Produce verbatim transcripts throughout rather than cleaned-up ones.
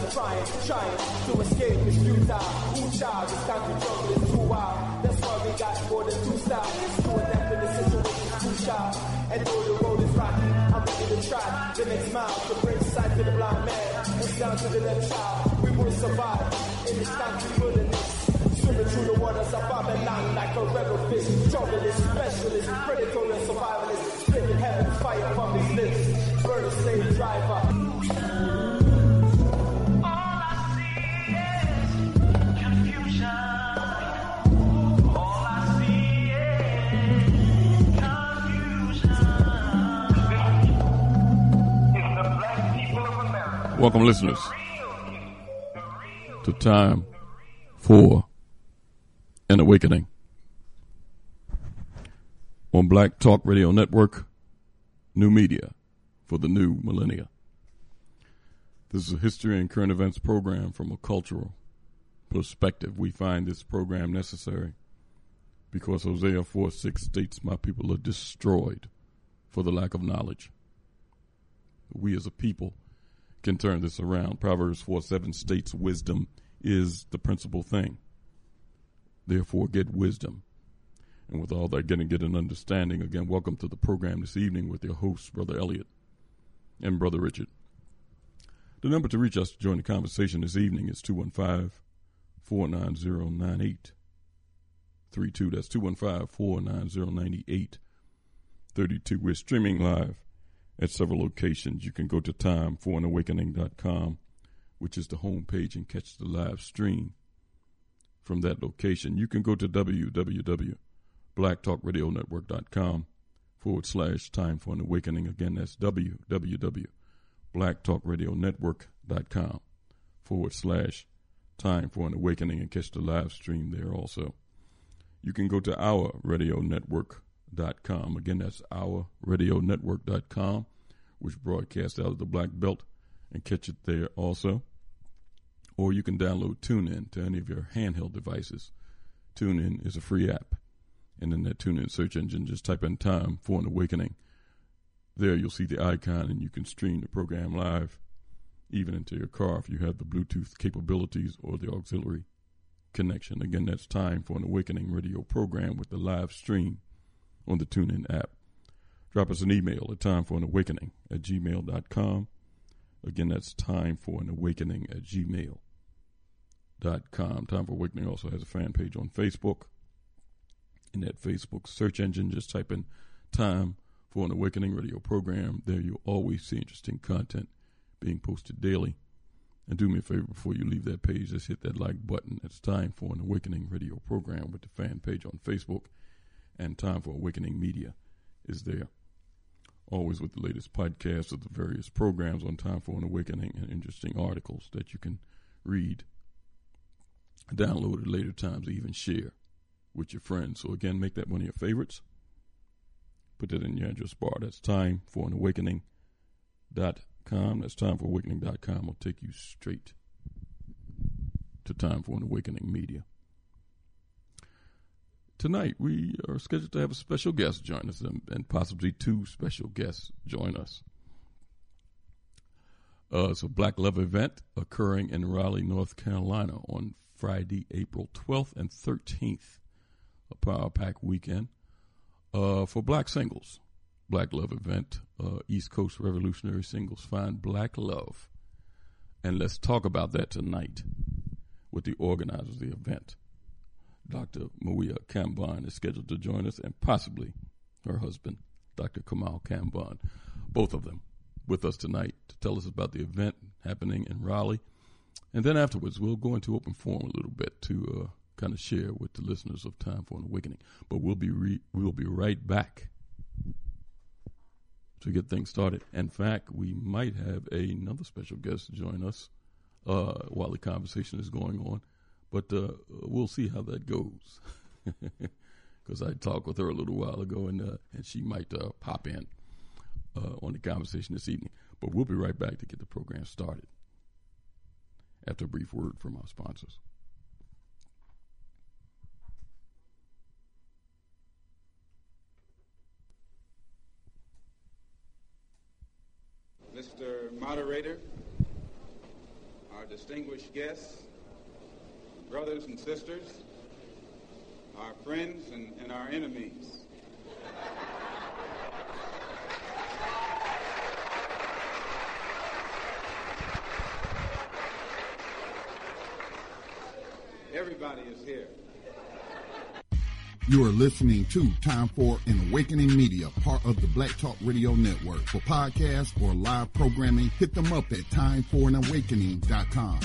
trying, trying to escape is futile. Ooh, child, this country jungle is too wild. That's why we got more than two styles. To adapt in the situation, too child. And though the road is rocky, I'm ready to try the next mile to bring sight to the blind man and sound to the left child. We will survive in this country wilderness. Swimming through the waters of Babylon like a rebel fish. Junglist, specialist, predator and survivalist. Spitting heaven fire from his lips. Burning slave driver. Welcome, listeners, to Time for an Awakening on Black Talk Radio Network, new media for the new millennia. This is a history and current events program from a cultural perspective. We find this program necessary because Hosea four six states, "My people are destroyed for the lack of knowledge." We as a people can turn this around. Proverbs four seven states wisdom is the principal thing. Therefore, get wisdom. And with all that, get and get an understanding. Again, welcome to the program this evening with your hosts, Brother Elliot and Brother Richard. The number to reach us to join the conversation this evening is two one five, four nine zero, nine eight three two. That's two one five, four nine zero, nine eight three two. We're streaming live at several locations. You can go to time for an awakening dot com, which is the homepage, and catch the live stream from that location. You can go to w w w dot black talk radio network dot com forward slash time for an awakening. Again, that's w w w dot black talk radio network dot com forward slash time for an awakening and catch the live stream there also. You can go to our radio network dot com. Again, that's our radio network dot com, which broadcasts out of the Black Belt, and catch it there also. Or you can download TuneIn to any of your handheld devices. TuneIn is a free app. And in that TuneIn search engine, just type in Time for an Awakening. There you'll see the icon, and you can stream the program live, even into your car if you have the Bluetooth capabilities or the auxiliary connection. Again, that's Time for an Awakening radio program with the live stream on the TuneIn app. Drop us an email at timeforanawakening at gmail dot com. Again, that's timeforanawakening at gmail dot com. Time for Awakening also has a fan page on Facebook. In that Facebook search engine, just type in Time for an Awakening radio program. There you'll always see interesting content being posted daily. And do me a favor before you leave that page, just hit that like button. It's Time for an Awakening radio program with the fan page on Facebook. And Time for Awakening Media is there. Always with the latest podcasts of the various programs on Time for an Awakening and interesting articles that you can read, download at later times, or even share with your friends. So again, make that one of your favorites. Put that in your address bar. That's time for an awakening dot com. That's time for awakening dot com. Will take you straight to Time for an Awakening Media. Tonight, we are scheduled to have a special guest join us, and, and possibly two special guests join us. Uh, it's a Black Love event occurring in Raleigh, North Carolina on Friday, April twelfth and thirteenth, a Power Pack weekend uh, for black singles. Black Love event, uh, East Coast Revolutionary Singles. Find Black Love. And let's talk about that tonight with the organizers of the event. Doctor Mawia Kamban is scheduled to join us, and possibly her husband, Doctor Kamal Kamban, both of them with us tonight to tell us about the event happening in Raleigh. And then afterwards, we'll go into open forum a little bit to uh, kind of share with the listeners of Time for an Awakening. But we'll be re- we'll be right back to get things started. In fact, we might have another special guest join us uh, while the conversation is going on. But uh, we'll see how that goes, because I talked with her a little while ago, and uh, and she might uh, pop in uh, on the conversation this evening. But we'll be right back to get the program started after a brief word from our sponsors. Mister Moderator, our distinguished guests, brothers and sisters, our friends and, and our enemies. Everybody is here. You are listening to Time for an Awakening Media, part of the Black Talk Radio Network. For podcasts or live programming, hit them up at time for an awakening dot com.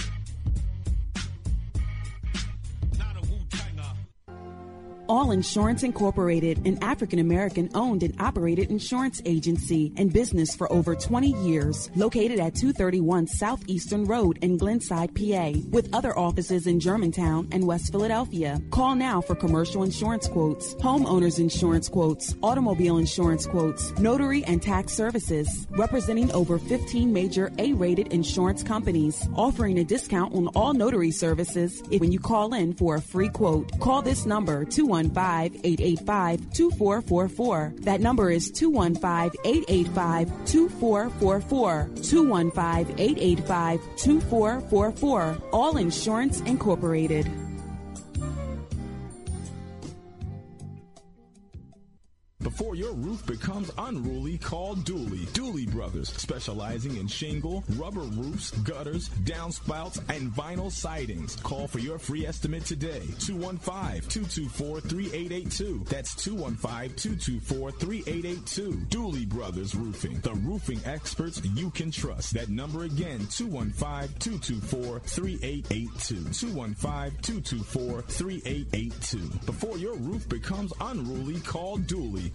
All Insurance Incorporated, an African-American owned and operated insurance agency and business for over twenty years, located at two thirty-one Southeastern Road in Glenside, P A, with other offices in Germantown and West Philadelphia. Call now for commercial insurance quotes, homeowners insurance quotes, automobile insurance quotes, notary and tax services, representing over fifteen major A-rated insurance companies, offering a discount on all notary services if when you call in for a free quote. Call this number, two one five, eight eight five, two four four four. That number is two one five, eight eight five, two four four four. two one five, eight eight five, two four four four. All Insurance Incorporated. Before your roof becomes unruly, call Dooley. Dooley Brothers, specializing in shingle, rubber roofs, gutters, downspouts, and vinyl sidings. Call for your free estimate today. two one five, two two four, three eight eight two. That's two one five, two two four, three eight eight two. Dooley Brothers Roofing, the roofing experts you can trust. That number again, two one five, two two four, three eight eight two. two one five, two two four, three eight eight two. Before your roof becomes unruly, call Dooley.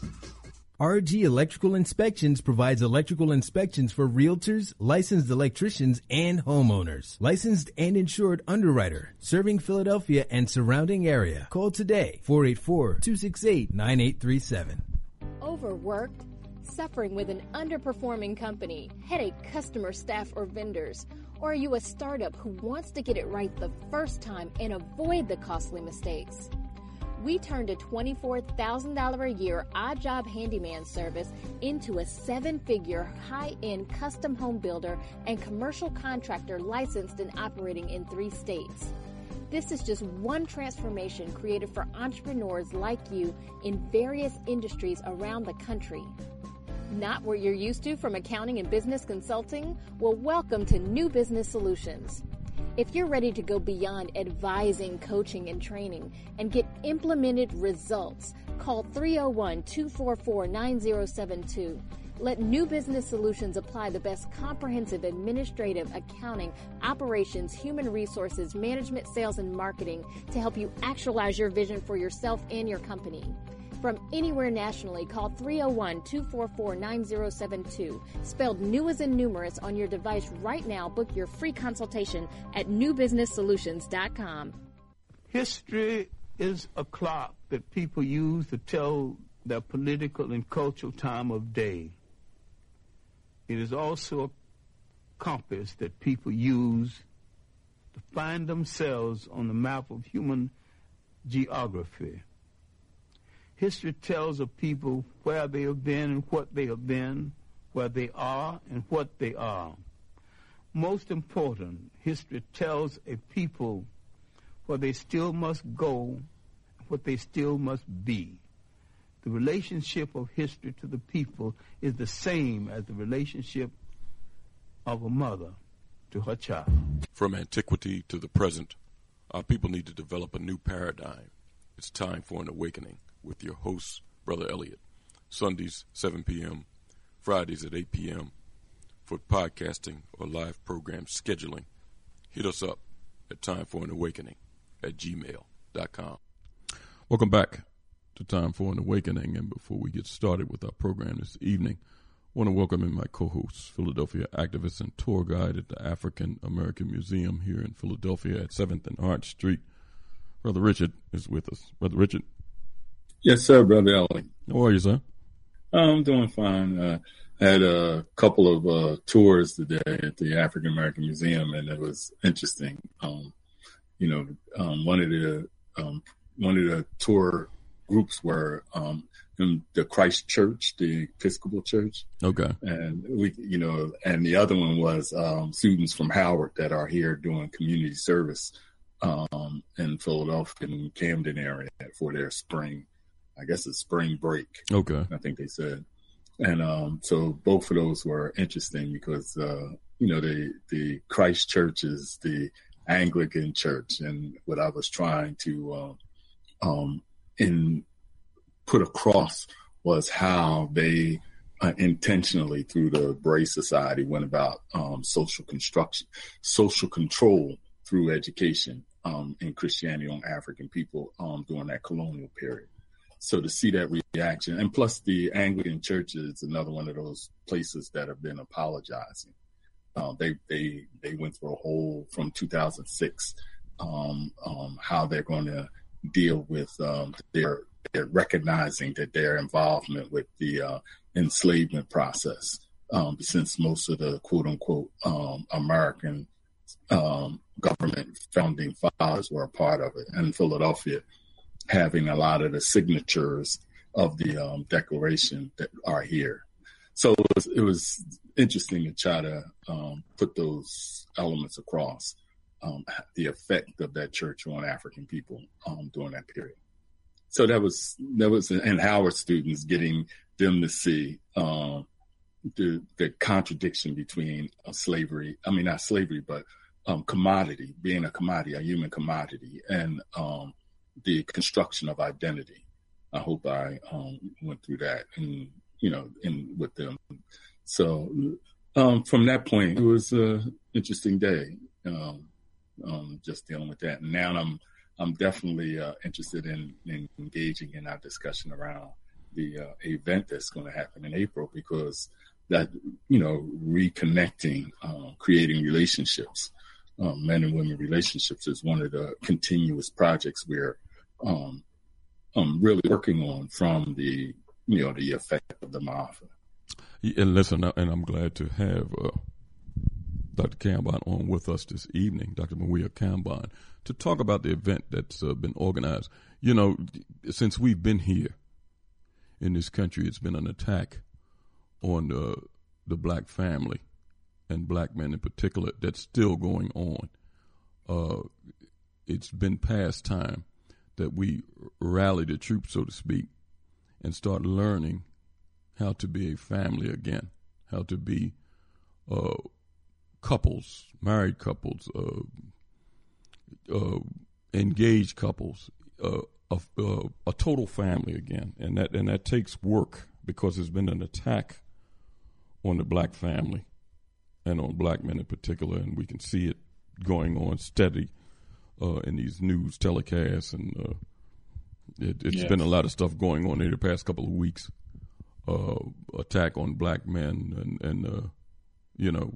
R G Electrical Inspections provides electrical inspections for realtors, licensed electricians, and homeowners. Licensed and insured underwriter, serving Philadelphia and surrounding area. Call today, four eight four, two six eight, nine eight three seven. Overworked? Suffering with an underperforming company, headache customer, staff, or vendors? Or are you a startup who wants to get it right the first time and avoid the costly mistakes? We turned a twenty-four thousand dollars a year odd job handyman service into a seven-figure high-end custom home builder and commercial contractor licensed and operating in three states. This is just one transformation created for entrepreneurs like you in various industries around the country. Not what you're used to from accounting and business consulting? Well, welcome to New Business Solutions. If you're ready to go beyond advising, coaching, and training and get implemented results, call three oh one, two four four, nine oh seven two. Let New Business Solutions apply the best comprehensive administrative, accounting, operations, human resources, management, sales, and marketing to help you actualize your vision for yourself and your company. From anywhere nationally, call three oh one, two four four, nine oh seven two. Spelled new as in numerous on your device right now. Book your free consultation at new business solutions dot com. History is a clock that people use to tell their political and cultural time of day. It is also a compass that people use to find themselves on the map of human geography. History tells of people where they have been and what they have been, where they are and what they are. Most important, history tells a people where they still must go and what they still must be. The relationship of history to the people is the same as the relationship of a mother to her child. From antiquity to the present, our people need to develop a new paradigm. It's time for an awakening. With your host, Brother Elliot. Sundays, seven p.m., Fridays at eight p.m. For podcasting or live program scheduling, hit us up at time for an awakening at gmail dot com. Welcome back to Time for an Awakening. And before we get started with our program this evening, I want to welcome in my co-host, Philadelphia activist and tour guide at the African American Museum here in Philadelphia at seventh and Arch Street. Brother Richard is with us. Brother Richard. Yes, sir, Brother Ellie. How are you, sir? I'm doing fine. Uh, I had a couple of uh, tours today at the African American Museum, and it was interesting. Um, you know, um, one of the um, one of the tour groups were um, in the Christ Church, the Episcopal Church. Okay. And we, you know, and the other one was um, students from Howard that are here doing community service um, in Philadelphia and Camden area for their spring, I guess it's spring break. Okay. I think they said. And um, so both of those were interesting because, uh, you know, the, the Christ Church is the Anglican Church. And what I was trying to uh, um, in put across was how they uh, intentionally, through the Bray Society, went about um, social construction, social control through education um, in Christianity on African people um, during that colonial period. So to see that reaction, and plus the Anglican Church is another one of those places that have been apologizing. Uh, they they they went through a whole from two thousand six um, um, how they're going to deal with um, their, their recognizing that their involvement with the uh, enslavement process, um, since most of the quote unquote um, American um, government founding fathers were a part of it, and Philadelphia having a lot of the signatures of the um, Declaration that are here. So it was, it was interesting to try to um, put those elements across, um, the effect of that church on African people um, during that period. So that was, that was, and Howard students, getting them to see um, the, the contradiction between uh, slavery, I mean, not slavery, but um, commodity, being a commodity, a human commodity, and um, the construction of identity. I hope I um, went through that and, you know, in with them. So um, from that point, it was an interesting day, um, um, just dealing with that. And now I'm I'm definitely uh, interested in, in engaging in our discussion around the uh, event that's going to happen in April, because that, you know, reconnecting, uh, creating relationships, um, men and women relationships is one of the continuous projects we're Um, I'm really working on from the, you know, the effect of the Maafa. And listen, and I'm glad to have uh, Doctor Kambon on with us this evening, Doctor Mawia Kambon, to talk about the event that's uh, been organized. You know, since we've been here in this country, it's been an attack on uh, the black family and black men in particular that's still going on. Uh, it's been past time that we rally the troops, so to speak, and start learning how to be a family again, how to be uh, couples, married couples, uh, uh, engaged couples, uh, a, uh, a total family again, and that and that takes work, because there's been an attack on the black family and on black men in particular, and we can see it going on steady uh, in these news telecasts, and uh, it, it's yes. been a lot of stuff going on in the past couple of weeks. Uh, attack on black men, and and uh, you know,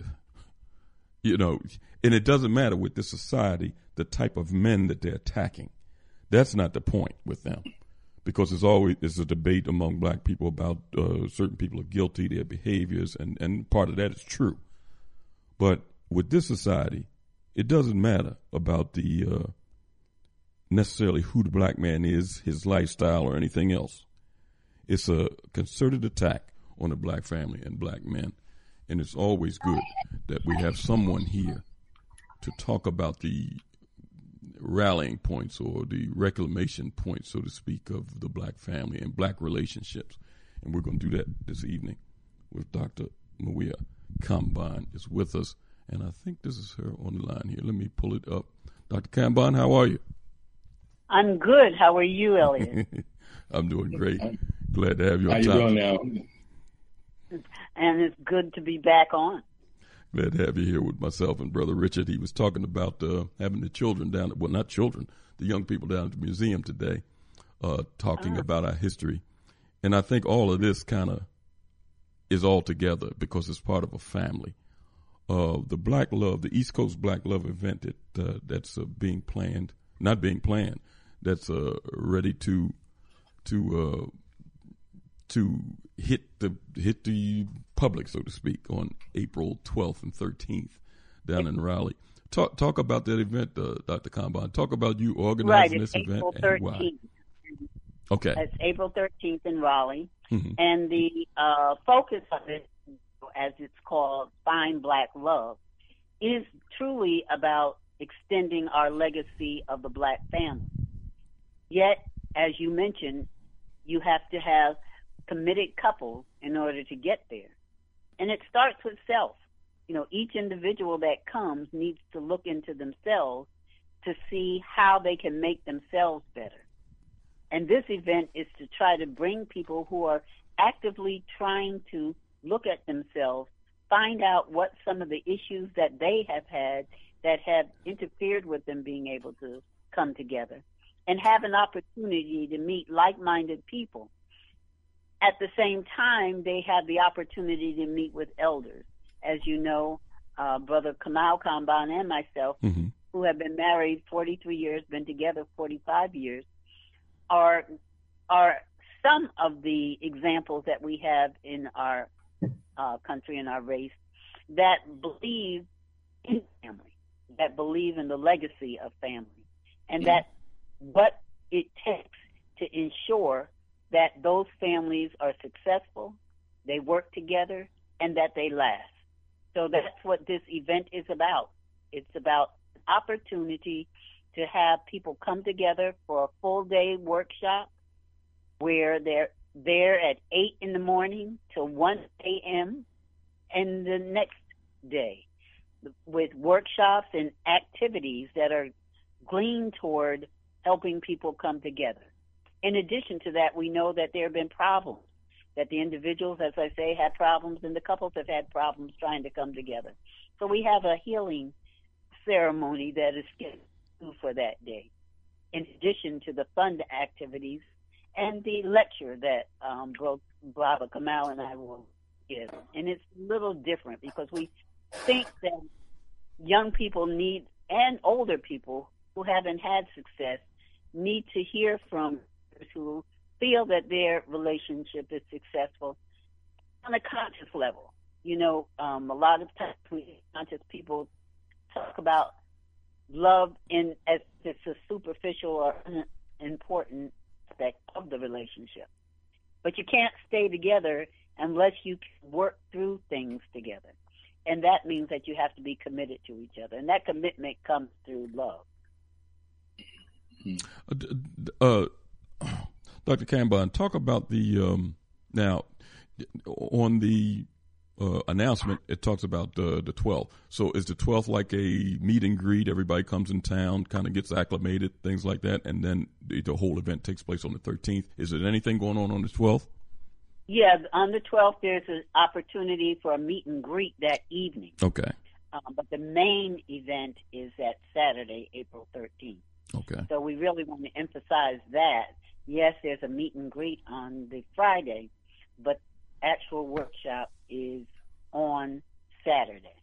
you know, and it doesn't matter with this society the type of men that they're attacking. That's not the point with them, because there's always there's a debate among black people about uh, certain people are guilty, their behaviors, and and part of that is true. But with this society, it doesn't matter about the uh, necessarily who the black man is, his lifestyle, or anything else. It's a concerted attack on the black family and black men. And it's always good that we have someone here to talk about the rallying points or the reclamation points, so to speak, of the black family and black relationships. And we're going to do that this evening with Doctor Mawia Kambon is with us. And I think this is her on the line here. Let me pull it up. Doctor Kambon, how are you? I'm good. How are you, Elliot? I'm doing great. Glad to have you on. How you doing now? And it's good to be back on. Glad to have you here with myself and Brother Richard. He was talking about uh, having the children down, well, not children, the young people down at the museum today, uh, talking uh-huh. about our history. And I think all of this kind of is all together because it's part of a family. Uh, the Black Love, the East Coast Black Love event that uh, that's uh, being planned, not being planned, that's uh, ready to to uh, to hit the hit the public, so to speak, on April twelfth and thirteenth down in Raleigh. Talk talk about that event, uh, Doctor Kambon. Talk about you organizing right, this April event and why. Okay. It's April thirteenth in Raleigh. Mm-hmm. And the uh, focus of it, as it's called, Find Black Love, is truly about extending our legacy of the black family. Yet, as you mentioned, you have to have committed couples in order to get there. And it starts with self. You know, each individual that comes needs to look into themselves to see how they can make themselves better. And this event is to try to bring people who are actively trying to look at themselves, find out what some of the issues that they have had that have interfered with them being able to come together, and have an opportunity to meet like-minded people. At the same time, they have the opportunity to meet with elders. As you know, uh, Brother Kamal Kamban and myself, mm-hmm. who have been married forty-three years, been together forty-five years, are are some of the examples that we have in our uh, country and our race that believe in family, that believe in the legacy of family, and that what it takes to ensure that those families are successful, they work together, and that they last. So that's what this event is about. It's about opportunity to have people come together for a full day workshop where they're there at eight in the morning till one a.m. and the next day with workshops and activities that are gleaned toward helping people come together. In addition to that, we know that there have been problems, that the individuals, as I say, had problems, and the couples have had problems trying to come together. So we have a healing ceremony that is scheduled for that day, in addition to the fun activities and the lecture that um, Brother Kamal and I will give. And it's a little different because we think that young people need, and older people who haven't had success, need to hear from those who feel that their relationship is successful on a conscious level. You know, um, a lot of times we conscious people talk about love in as it's a superficial or unimportant aspect of the relationship. But you can't stay together unless you can work through things together. And that means that you have to be committed to each other. And that commitment comes through love. Uh, Doctor Kamban, talk about the, um, now, on the uh, announcement, it talks about uh, the twelfth. So is the twelfth like a meet and greet? Everybody comes in town, kind of gets acclimated, things like that, and then the, the whole event takes place on the thirteenth. Is there anything going on on the twelfth? Yeah, on the twelfth, there's an opportunity for a meet and greet that evening. Okay. Um, but the main event is that Saturday, April thirteenth. Okay. So we really want to emphasize that. Yes, there's a meet and greet on the Friday, but actual workshop is on Saturday.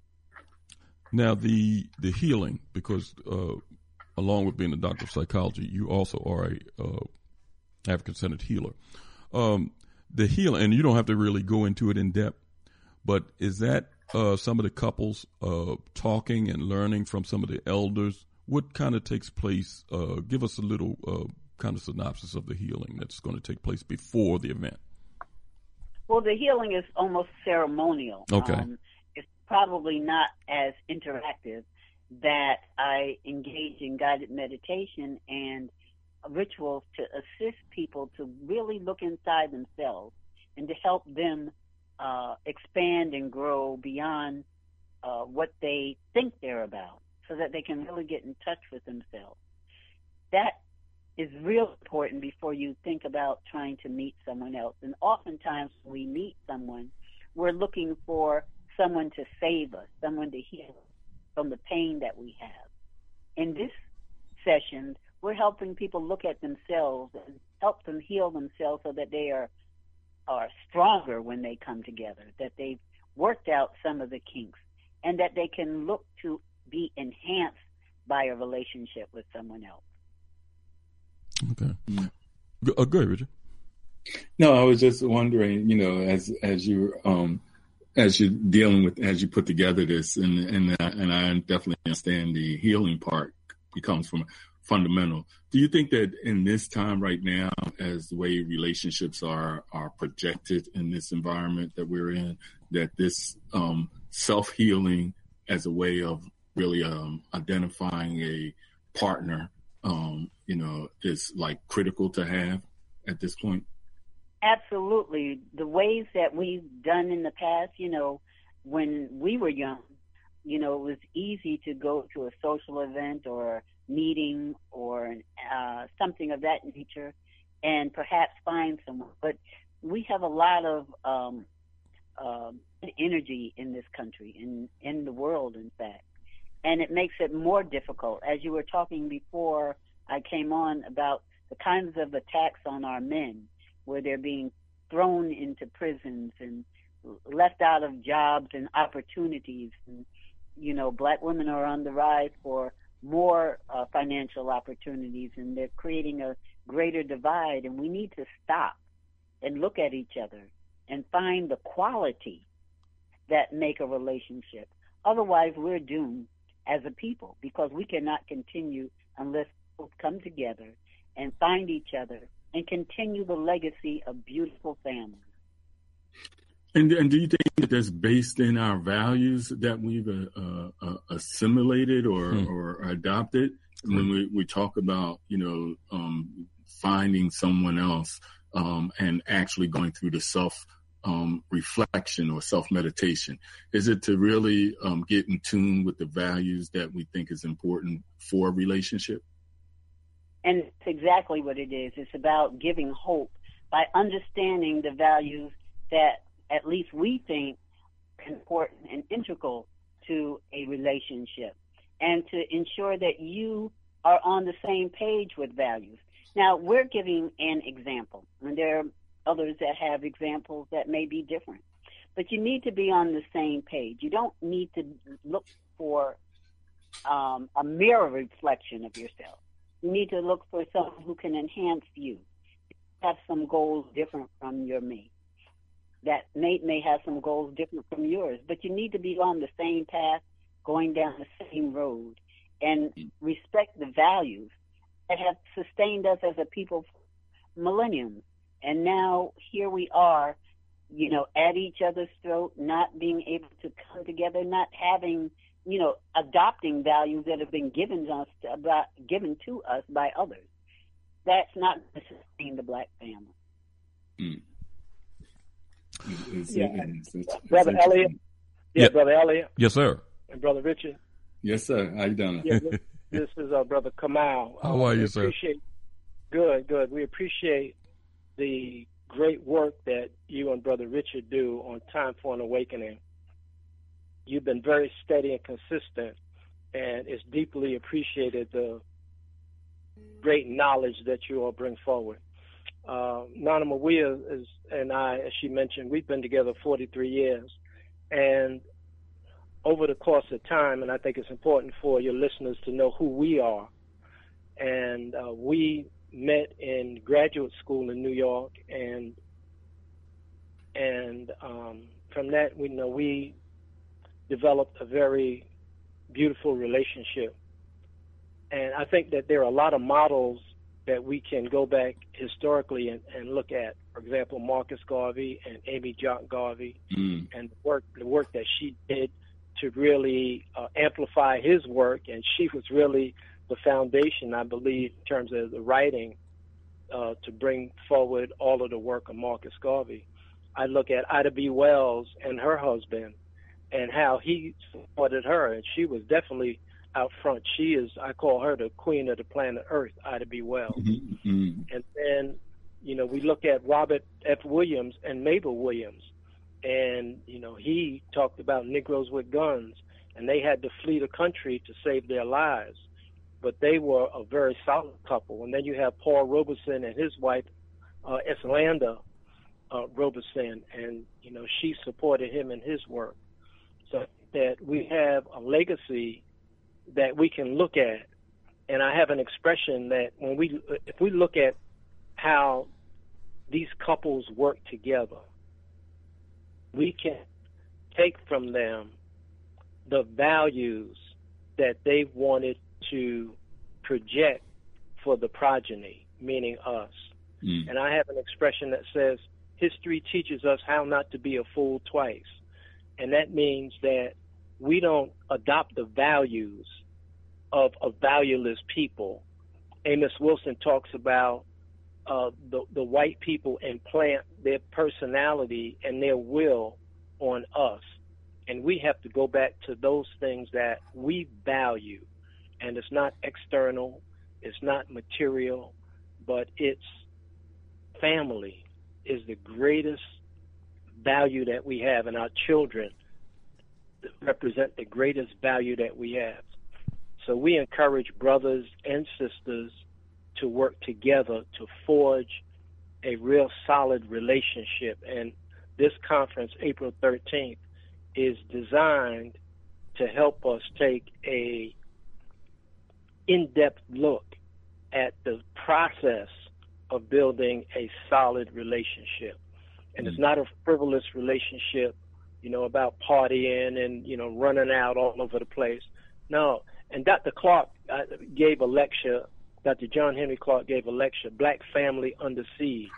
Now, the the healing, because uh, along with being a doctor of psychology, you also are a uh, African-centered healer. Um, the healing, and you don't have to really go into it in depth, but is that uh, some of the couples uh, talking and learning from some of the elders? What kind of takes place? Uh, give us a little uh, kind of synopsis of the healing that's going to take place before the event. Well, the healing is almost ceremonial. Okay. Um, it's probably not as interactive that I engage in guided meditation and rituals to assist people to really look inside themselves and to help them uh, expand and grow beyond uh, what they think they're about, so that they can really get in touch with themselves. That is real important before you think about trying to meet someone else. And oftentimes when we meet someone, we're looking for someone to save us, someone to heal us from the pain that we have. In this session, we're helping people look at themselves and help them heal themselves so that they are are stronger when they come together, that they've worked out some of the kinks, and that they can look to be enhanced by a relationship with someone else. Okay. Go, uh, go ahead, Richard. No, I was just wondering, you know, as as you um as you're dealing with, as you put together this, and and and I definitely understand the healing part. It comes from fundamental. Do you think that in this time right now, as the way relationships are are projected in this environment that we're in, that this um, self-healing as a way of really um, identifying a partner, um, you know, is like critical to have at this point? Absolutely. The ways that we've done in the past, you know, when we were young, you know, it was easy to go to a social event or meeting or uh, something of that nature and perhaps find someone. But we have a lot of um, uh, energy in this country, in, in the world, in fact. And it makes it more difficult. As you were talking before I came on about the kinds of attacks on our men, where they're being thrown into prisons and left out of jobs and opportunities. And, you know, black women are on the rise for more uh, financial opportunities, and they're creating a greater divide. And we need to stop and look at each other and find the quality that make a relationship. Otherwise, we're doomed as a people, because we cannot continue unless both come together and find each other and continue the legacy of beautiful families. And, and do you think that that's based in our values that we've uh, uh, assimilated or, hmm. or adopted? Hmm. When we, we talk about, you know, um, finding someone else um, and actually going through the self um, reflection or self meditation, is it to really um, get in tune with the values that we think is important for a relationship? And it's exactly what it is. It's about giving hope by understanding the values that at least we think are important and integral to a relationship, and to ensure that you are on the same page with values. Now, we're giving an example, and there are others that have examples that may be different. But you need to be on the same page. You don't need to look for um, a mirror reflection of yourself. You need to look for someone who can enhance you, have some goals different from your mate. That mate may have some goals different from yours, but you need to be on the same path, going down the same road, and respect the values that have sustained us as a people for millenniums. And now here we are, you know, at each other's throat, not being able to come together, not having, you know, adopting values that have been given to us, about, given to us by others. That's not going to sustain the black family. Mm. It's, yeah. it's, it's, Brother it's Elliot. Yeah, yeah, Brother Elliot. Yes, sir. And Brother Richard. Yes, sir. How you doing? Yeah, this, this is uh, Brother Kamal. How are uh, you, we sir? Appreciate, good, good. We appreciate the great work that you and Brother Richard do on Time for an Awakening. You've been very steady and consistent, and it's deeply appreciated the great knowledge that you all bring forward. Uh, Nana Mawia is, and I, as she mentioned, we've been together forty-three years, and over the course of time, and I think it's important for your listeners to know who we are, and uh, we met in graduate school in New York, and and um, from that, we know we developed a very beautiful relationship. And I think that there are a lot of models that we can go back historically and, and look at. For example, Marcus Garvey and Amy Jock Garvey, mm. and the work, the work that she did to really uh, amplify his work. And she was really the foundation, I believe, in terms of the writing uh, to bring forward all of the work of Marcus Garvey. I look at Ida B. Wells and her husband and how he supported her, and she was definitely out front. She is, I call her the queen of the planet Earth, Ida B. Wells. Mm-hmm. And then, you know, we look at Robert F. Williams and Mabel Williams, and, you know, he talked about Negroes with guns, and they had to flee the country to save their lives. But they were a very solid couple. And then you have Paul Robeson and his wife, uh, Eslanda uh, Robeson, and, you know, she supported him in his work. So that we have a legacy that we can look at. And I have an expression that when we, if we look at how these couples work together, we can take from them the values that they wanted to project for the progeny, meaning us. Mm. And I have an expression that says, history teaches us how not to be a fool twice. And that means that we don't adopt the values of a valueless people. Amos Wilson talks about uh, the, the white people implant their personality and their will on us. And we have to go back to those things that we value. And it's not external, it's not material, but it's family is the greatest value that we have, and our children represent the greatest value that we have. So we encourage brothers and sisters to work together to forge a real solid relationship. And this conference, April thirteenth, is designed to help us take a in-depth look at the process of building a solid relationship. And it's not a frivolous relationship, you know, about partying and, you know, running out all over the place. No. And Doctor Clark uh, gave a lecture, Doctor John Henry Clark gave a lecture, Black Family Under Siege,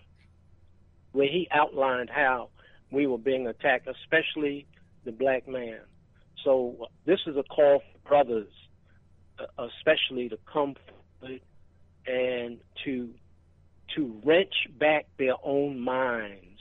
where he outlined how we were being attacked, especially the black man. So this is a call for brothers, uh, especially to come forward and to to wrench back their own minds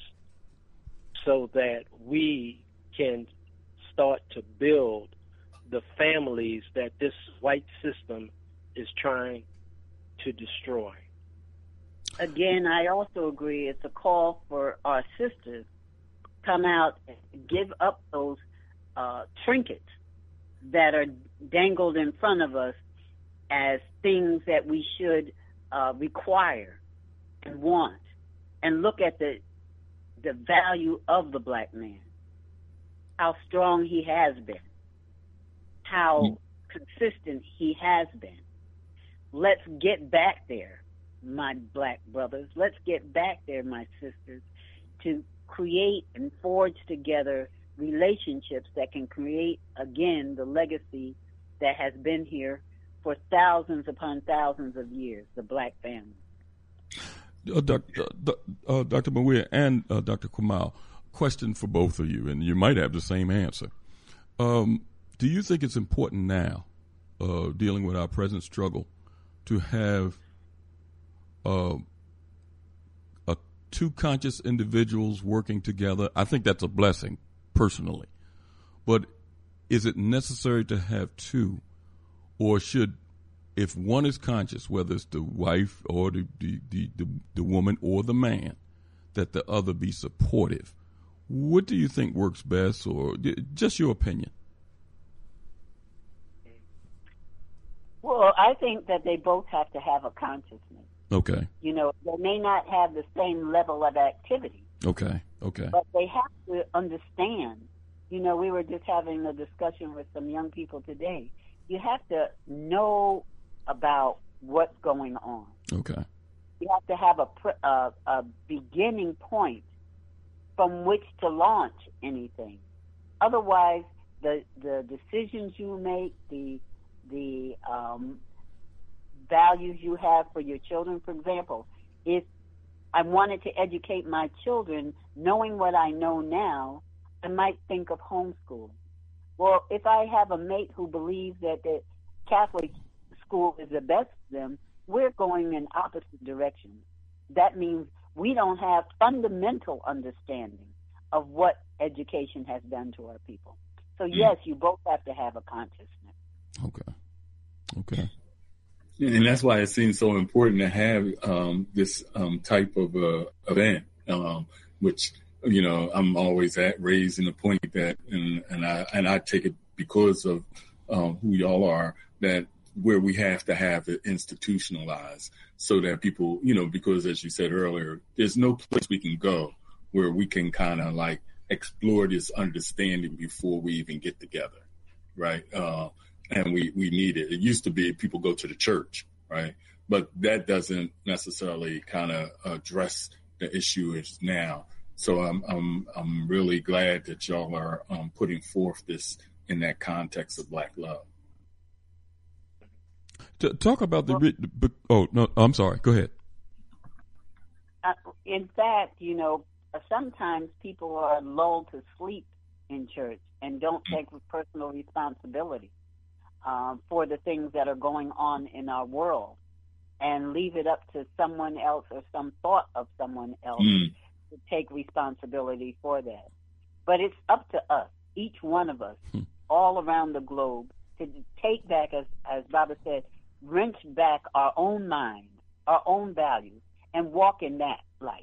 so that we can start to build the families that this white system is trying to destroy. Again, I also agree it's a call for our sisters to come out and give up those uh, trinkets that are dangled in front of us as things that we should uh, require and want, and look at the the value of the black man, how strong he has been, how mm. consistent he has been. Let's get back there, my black brothers. Let's get back there, my sisters, to create and forge together relationships that can create, again, the legacy that has been here for thousands upon thousands of years, the black family. Uh, Doctor Uh, uh, Doctor Mawia and uh, Doctor Kamau, question for both of you, and you might have the same answer. Um, do you think it's important now, uh, dealing with our present struggle, to have uh, a two conscious individuals working together? I think that's a blessing, personally. But is it necessary to have two, or should, if one is conscious, whether it's the wife or the, the, the, the, the woman or the man, that the other be supportive? What do you think works best, or just your opinion? Well, I think that they both have to have a consciousness. Okay. You know, they may not have the same level of activity. Okay, okay. But they have to understand. You know, we were just having a discussion with some young people today. You have to know about what's going on. Okay. You have to have a, a, a beginning point from which to launch anything. Otherwise, the the decisions you make, the the um, values you have for your children, for example, if I wanted to educate my children, knowing what I know now, I might think of homeschooling. Well, if I have a mate who believes that the Catholic school is the best for them, we're going in opposite directions. That means we don't have fundamental understanding of what education has done to our people. So, yes, you both have to have a consciousness. Okay. Okay. And that's why it seems so important to have um, this um, type of uh, event, um, which, you know, I'm always at raising the point that, and, and I and I take it because of um, who y'all are, that where we have to have it institutionalized so that people, you know, because as you said earlier, there's no place we can go where we can kind of like explore this understanding before we even get together, right? Uh, and we, we need it. It used to be people go to the church, right? But that doesn't necessarily kind of address the issue is now. So I'm I'm I'm really glad that y'all are um, putting forth this in that context of Black love. T- talk about the. Well, oh no, I'm sorry. Go ahead. Uh, in fact, you know, sometimes people are lulled to sleep in church and don't take personal responsibility uh, for the things that are going on in our world, and leave it up to someone else or some thought of someone else mm. to take responsibility for that. But it's up to us, each one of us, hmm. all around the globe, to take back, as, as Baba said, wrench back our own mind, our own values, and walk in that light.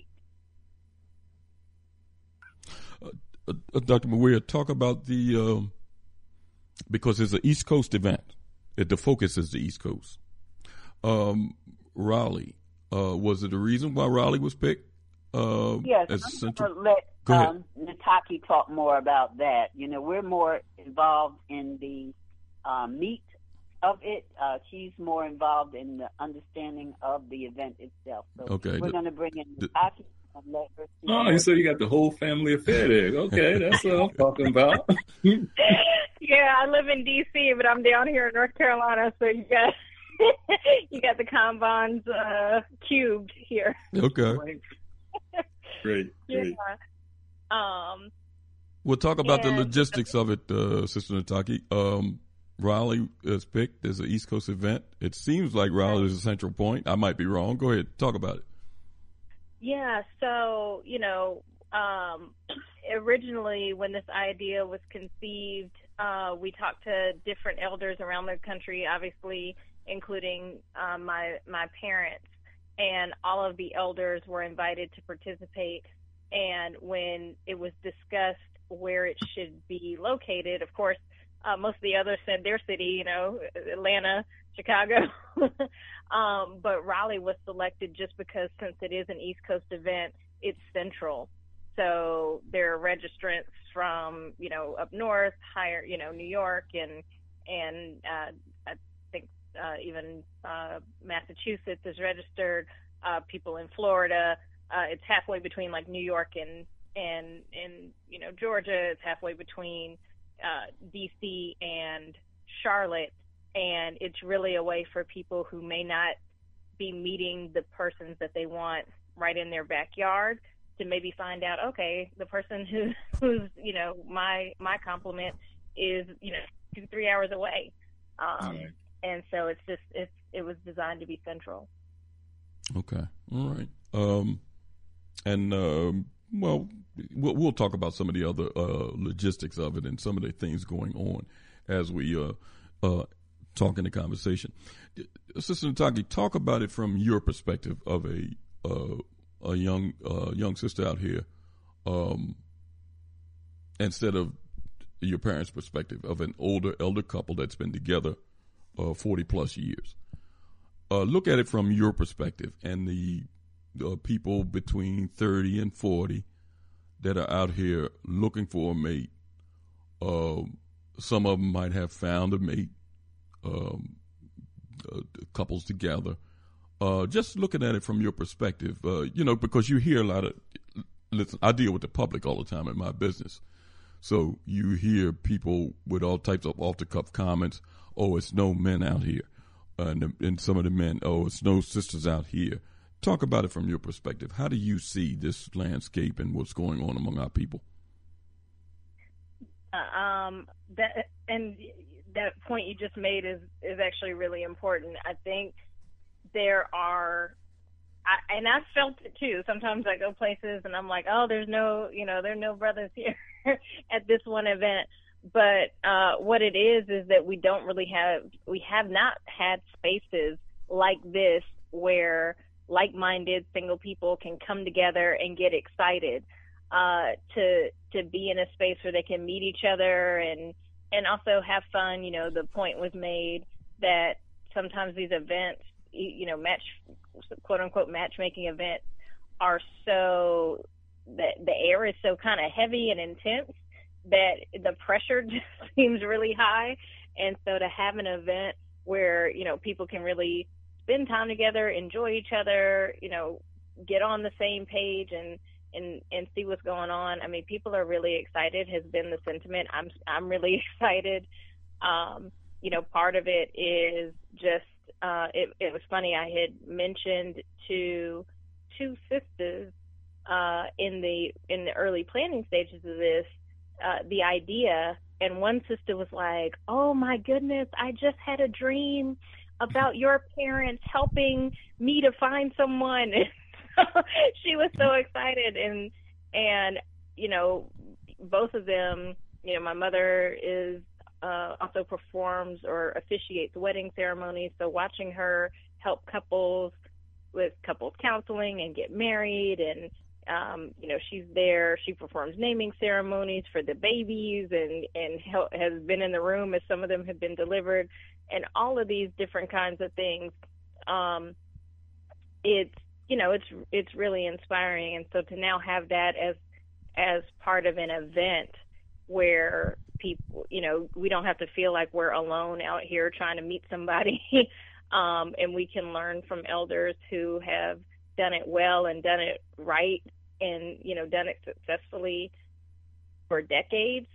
Uh, uh, Doctor Mawia, talk about the, um, because it's an East Coast event. It, the focus is the East Coast. Um, Raleigh, uh, was it the reason why Raleigh was picked? Uh, yes, as I'm central? going to let um, Nataki talk more about that. You know, we're more involved in the uh, meat of it. Uh, she's more involved in the understanding of the event itself. So okay, we're going to bring in Nataki and let her see. Oh, so you got the whole family affair there. Okay, that's what I'm talking about. Yeah, I live in D C, but I'm down here in North Carolina, so you got you got the Kanbans uh, cubed here. Okay. Great, great. Yeah. Um, we'll talk about and, the logistics of it, uh, Sister Nataki. Um, Raleigh is picked as an East Coast event. It seems like Raleigh is a central point. I might be wrong. Go ahead, talk about it. Yeah, so, you know, um, originally when this idea was conceived, uh, we talked to different elders around the country, obviously, including um, my my parents, and all of the elders were invited to participate. And when it was discussed where it should be located, of course, uh, most of the others said their city, you know, Atlanta, Chicago. um, but Raleigh was selected just because, since it is an East Coast event, it's central. So there are registrants from, you know, up north, higher, you know, New York, and and uh, I think uh, even uh, Massachusetts is registered. Uh, people in Florida. Uh, it's halfway between like New York and and and you know Georgia. It's halfway between uh, D C and Charlotte, and it's really a way for people who may not be meeting the persons that they want right in their backyard to maybe find out, okay, the person who who's you know my my complement is you know two three hours away, um, right. And so it's just it's it was designed to be central. Okay, all right, um, and um, well, well, we'll talk about some of the other uh, logistics of it and some of the things going on as we uh, uh, talk in the conversation. Sister Nataki, talk about it from your perspective of a uh, a young uh, young sister out here, um, instead of your parents' perspective of an older elder couple that's been together uh, forty plus years. Uh, look at it from your perspective and the uh, people between thirty and forty that are out here looking for a mate. Uh, some of them might have found a mate, um, uh, couples together. Uh, just looking at it from your perspective, uh, you know, because you hear a lot of, listen, I deal with the public all the time in my business. So you hear people with all types of off-the-cuff comments, oh, it's no men out here. Uh, and, and some of the men, oh, it's no sisters out here. Talk about it from your perspective. How do you see this landscape and what's going on among our people? Uh, um, that and that point you just made is, is actually really important. I think there are, I, and I've felt it too. Sometimes I go places and I'm like, oh, there's no, you know, there are no brothers here at this one event. But uh, what it is is that we don't really have, we have not had spaces like this where like-minded single people can come together and get excited uh, to to be in a space where they can meet each other and and also have fun. You know, the point was made that sometimes these events, you know, match, quote unquote, matchmaking events are so, that the air is so kind of heavy and intense that the pressure just seems really high. And so to have an event where, you know, people can really spend time together, enjoy each other, you know, get on the same page and, and, and see what's going on. I mean, people are really excited, has been the sentiment. I'm, I'm really excited. Um, you know, part of it is just uh, it, it was funny. I had mentioned to two sisters uh, in the in the early planning stages of this uh, the idea, and one sister was like, "Oh my goodness, I just had a dream about your parents helping me to find someone." She was so excited, and and you know, both of them. You know, my mother is uh, also performs or officiates wedding ceremonies, so watching her help couples with couples counseling and get married, and um, you know, she's there. She performs naming ceremonies for the babies, and and hel- has been in the room as some of them have been delivered, and all of these different kinds of things. Um, it's you know, it's it's really inspiring, and so to now have that as as part of an event where people, you know, we don't have to feel like we're alone out here trying to meet somebody, um, and we can learn from elders who have done it well and done it right, and you know, done it successfully for decades.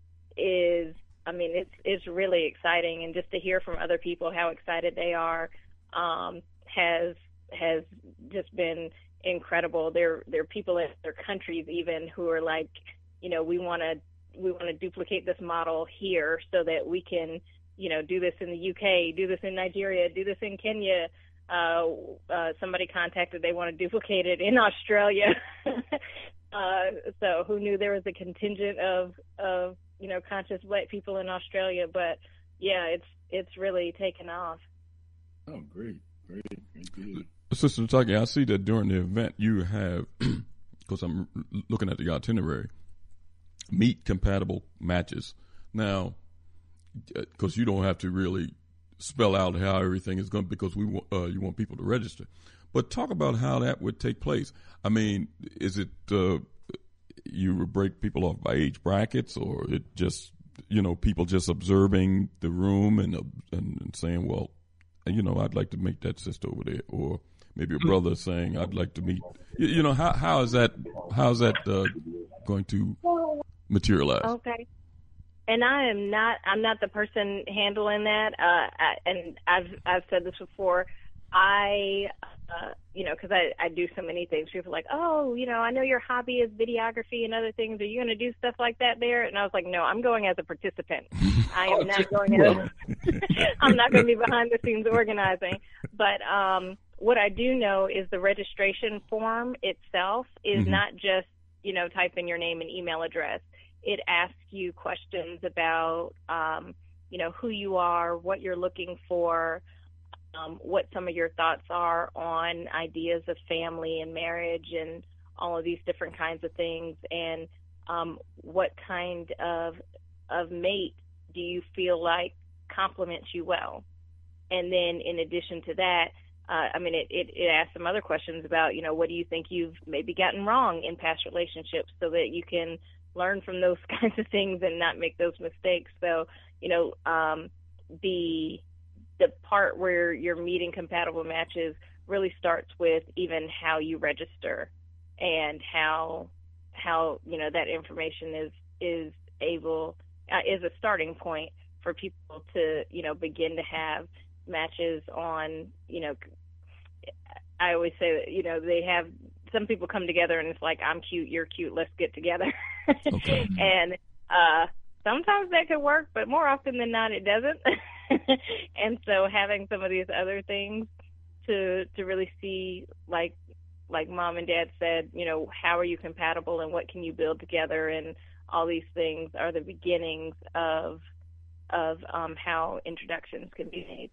Is, I mean, it's it's really exciting, and just to hear from other people how excited they are um, has has just been incredible. There there are people in their countries even who are like, you know, we want to we want to duplicate this model here so that we can, you know, do this in the U K, do this in Nigeria, do this in Kenya. Uh, uh, somebody contacted, they want to duplicate it in Australia. uh, so who knew there was a contingent of, of, you know, conscious Black people in Australia? But yeah, it's, it's really taken off. Oh, great. Great. Great. Great. Sister Nataki, I see that during the event you have, because I'm looking at the itinerary, meet compatible matches. Now, because you don't have to really spell out how everything is going to, because we want, uh, you want people to register. But talk about how that would take place. I mean, is it uh, you would break people off by age brackets, or it just, you know, people just observing the room and, uh, and, and saying, well, you know, I'd like to meet that sister over there, or maybe a brother saying, I'd like to meet, you, you know, how how is that, how is that uh, going to materialize? Okay. And I am not, I'm not the person handling that. Uh, I, and I've, I've said this before. I, uh, you know, cause I, I do so many things. People are like, oh, you know, I know your hobby is videography and other things. Are you going to do stuff like that there? And I was like, no, I'm going as a participant. I am not going as, I'm not going to be behind the scenes organizing. But, um, what I do know is the registration form itself is mm-hmm. not just, you know, type in your name and email address. It asks you questions about, um, you know, who you are, what you're looking for, um, what some of your thoughts are on ideas of family and marriage and all of these different kinds of things, and um, what kind of of mate do you feel like complements you well. And then in addition to that, uh, I mean, it, it, it asks some other questions about, you know, what do you think you've maybe gotten wrong in past relationships, so that you can learn from those kinds of things and not make those mistakes. So, you know, um, the the part where you're meeting compatible matches really starts with even how you register and how how you know that information is is able uh, is a starting point for people to, you know, begin to have matches on, you know, I always say that, you know, they have, some people come together and it's like, I'm cute, you're cute, let's get together. Okay. And uh, sometimes that could work, but more often than not, it doesn't. And so having some of these other things to to really see, like like mom and dad said, you know, how are you compatible and what can you build together, and all these things are the beginnings of of um, how introductions can be made.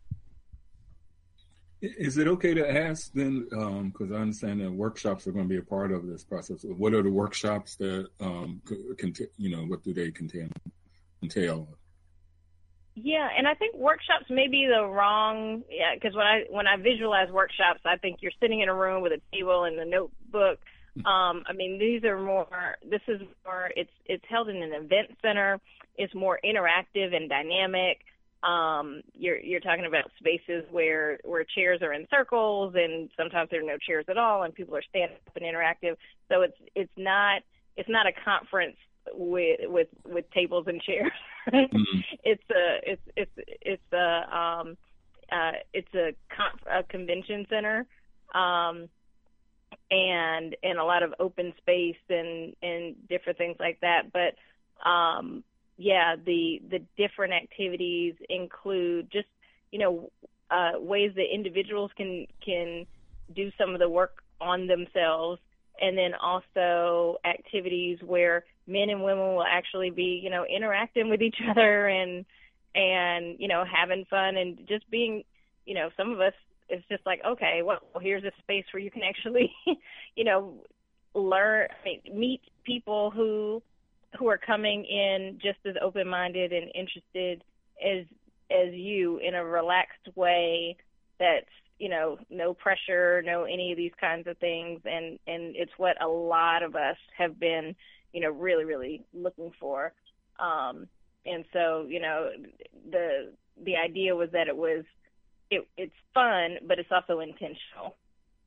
Is it okay to ask then, because um, I understand that workshops are going to be a part of this process. What are the workshops that, um, contain, you know, what do they contain, entail? Yeah, and I think workshops may be the wrong, yeah, because when I when I visualize workshops, I think you're sitting in a room with a table and a notebook. Um, I mean, these are more, this is more, it's it's held in an event center. It's more interactive and dynamic. Um, you're you're talking about spaces where where chairs are in circles, and sometimes there are no chairs at all, and people are standing up and interactive. So it's it's not it's not a conference with with with tables and chairs. Mm-hmm. It's a it's it's it's a um uh, it's a, con- a convention center, um, and and a lot of open space and and different things like that. But um, yeah, the the different activities include just you know uh, ways that individuals can can do some of the work on themselves, and then also activities where men and women will actually be, you know, interacting with each other and, and, you know, having fun and just being, you know, some of us, it's just like, okay, well, here's a space where you can actually, you know, learn, I mean, meet people who, who are coming in just as open-minded and interested as, as you in a relaxed way that's, you know, no pressure, no any of these kinds of things. And, and it's what a lot of us have been, you know, really, really looking for. Um, and so, you know, the, the idea was that it was, it, it's fun, but it's also intentional.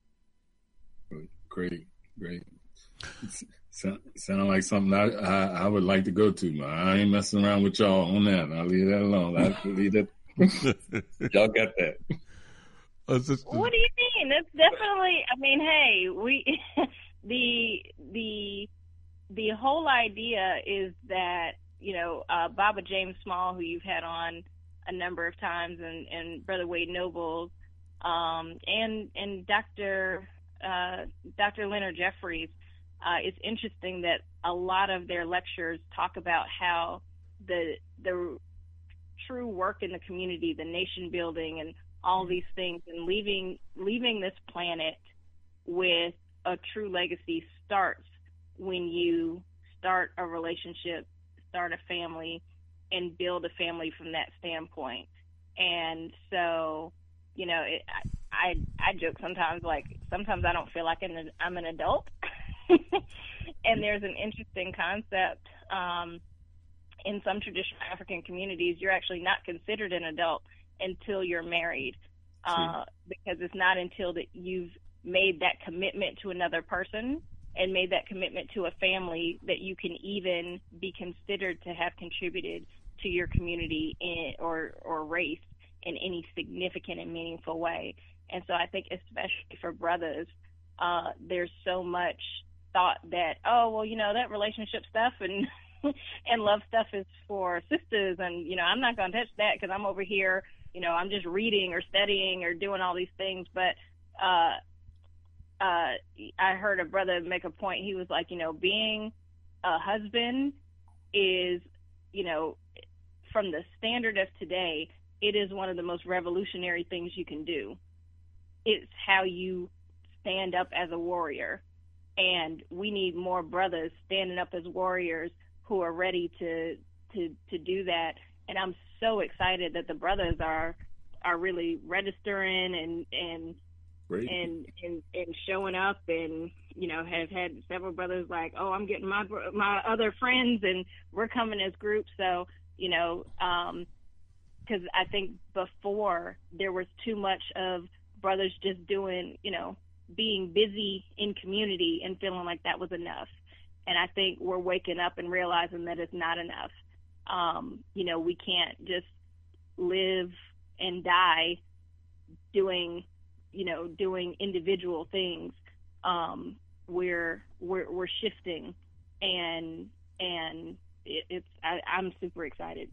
Great, great. Sound, sound like something I, I, I would like to go to, man. I ain't messing around with y'all on that. I'll leave that alone. I'll leave that. Y'all got that. What do you mean? That's definitely, I mean, hey, we, the, the, the whole idea is that, you know, uh, Baba James Small, who you've had on a number of times, and, and Brother Wade Nobles, um, and, and Doctor, uh, Doctor Leonard Jeffries, uh, it's interesting that a lot of their lectures talk about how the, the true work in the community, the nation building, and all these things, and leaving leaving this planet with a true legacy starts when you start a relationship, start a family, and build a family from that standpoint. And so, you know, it, I, I I joke sometimes, like sometimes I don't feel like an, I'm an adult. And there's an interesting concept um, in some traditional African communities. You're actually not considered an adult until you're married, uh, because it's not until that you've made that commitment to another person and made that commitment to a family that you can even be considered to have contributed to your community in, or, or race in any significant and meaningful way. And so I think especially for brothers, uh, there's so much thought that, oh, well, you know, that relationship stuff and and love stuff is for sisters, and, you know, I'm not going to touch that because I'm over here, you know, I'm just reading or studying or doing all these things. But uh, uh, I heard a brother make a point. He was like, you know, being a husband is, you know, from the standard of today, it is one of the most revolutionary things you can do. It's how you stand up as a warrior. And we need more brothers standing up as warriors who are ready to to to do that. And I'm so excited that the brothers are are really registering and and Great. and and and showing up, and, you know, have had several brothers like, oh, I'm getting my my other friends and we're coming as groups. So, you know, um, because I think before there was too much of brothers just doing, you know, being busy in community and feeling like that was enough. And I think we're waking up and realizing that it's not enough. Um, you know, we can't just live and die doing, you know, doing individual things. Um, we're, we're, we're shifting, and, and it, it's, I, I'm super excited.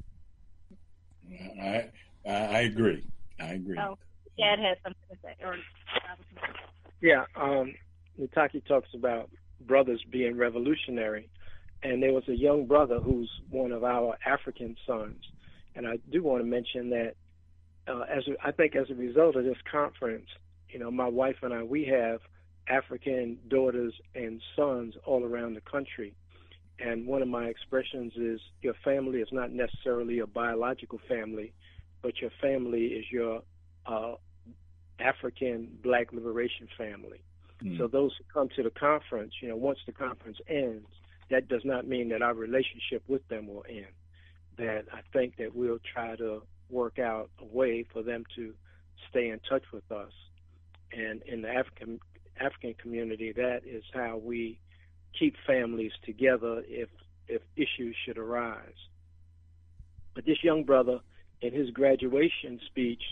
I, I agree. I agree. Oh, Dad has something to say. Or, Yeah, um, Nataki talks about brothers being revolutionary, and there was a young brother who's one of our African sons, and I do want to mention that uh, as a, I think as a result of this conference, you know, my wife and I, we have African daughters and sons all around the country, and one of my expressions is your family is not necessarily a biological family, but your family is your uh, African Black liberation family. Mm. So those who come to the conference, you know, once the conference ends, that does not mean that our relationship with them will end. That I think that we'll try to work out a way for them to stay in touch with us. And in the African African community, that is how we keep families together if if issues should arise. But this young brother, in his graduation speech,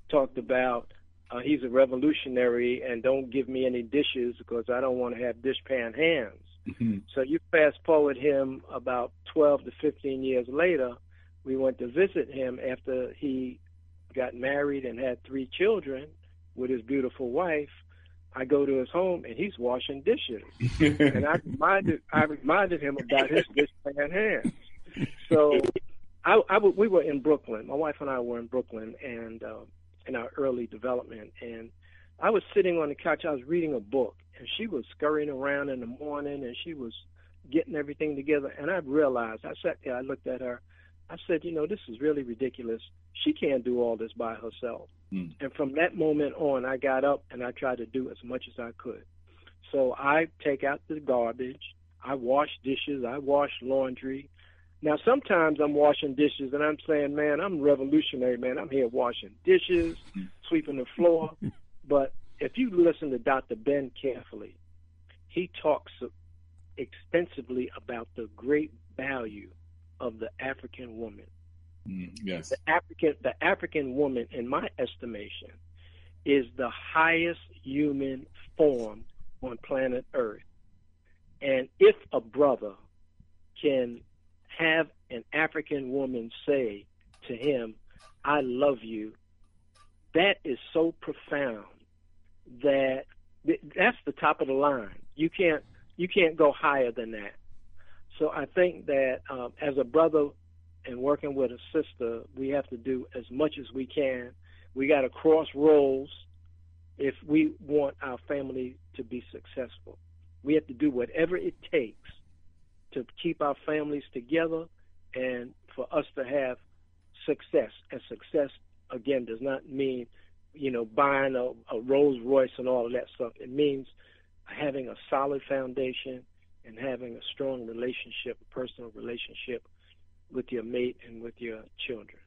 talked about uh, he's a revolutionary and don't give me any dishes because I don't want to have dishpan hands. Mm-hmm. So you fast forward him about twelve to fifteen years later, we went to visit him after he got married and had three children with his beautiful wife. I go to his home and he's washing dishes, and I reminded I reminded him about his dishpan hands. So I, I w- we were in Brooklyn. My wife and I were in Brooklyn, and uh, in our early development. And I was sitting on the couch. I was reading a book, and she was scurrying around in the morning, and she was getting everything together. And I realized, I sat there, I looked at her. I said, you know, this is really ridiculous. She can't do all this by herself. Mm. And from that moment on, I got up and I tried to do as much as I could. So I take out the garbage. I wash dishes. I wash laundry. Now, sometimes I'm washing dishes and I'm saying, man, I'm revolutionary, man. I'm here washing dishes, sweeping the floor. But if you listen to Doctor Ben carefully, he talks extensively about the great value of the African woman. Mm, yes. The African, the African woman, in my estimation, is the highest human form on planet Earth. And if a brother can have an African woman say to him, I love you, that is so profound that that's the top of the line. You can't, you can't go higher than that. So I think that um, as a brother and working with a sister, we have to do as much as we can. We got to cross roles if we want our family to be successful. We have to do whatever it takes to keep our families together and for us to have success. And success, again, does not mean, you know, buying a, a Rolls Royce and all of that stuff. It means having a solid foundation and having a strong relationship, a personal relationship with your mate and with your children.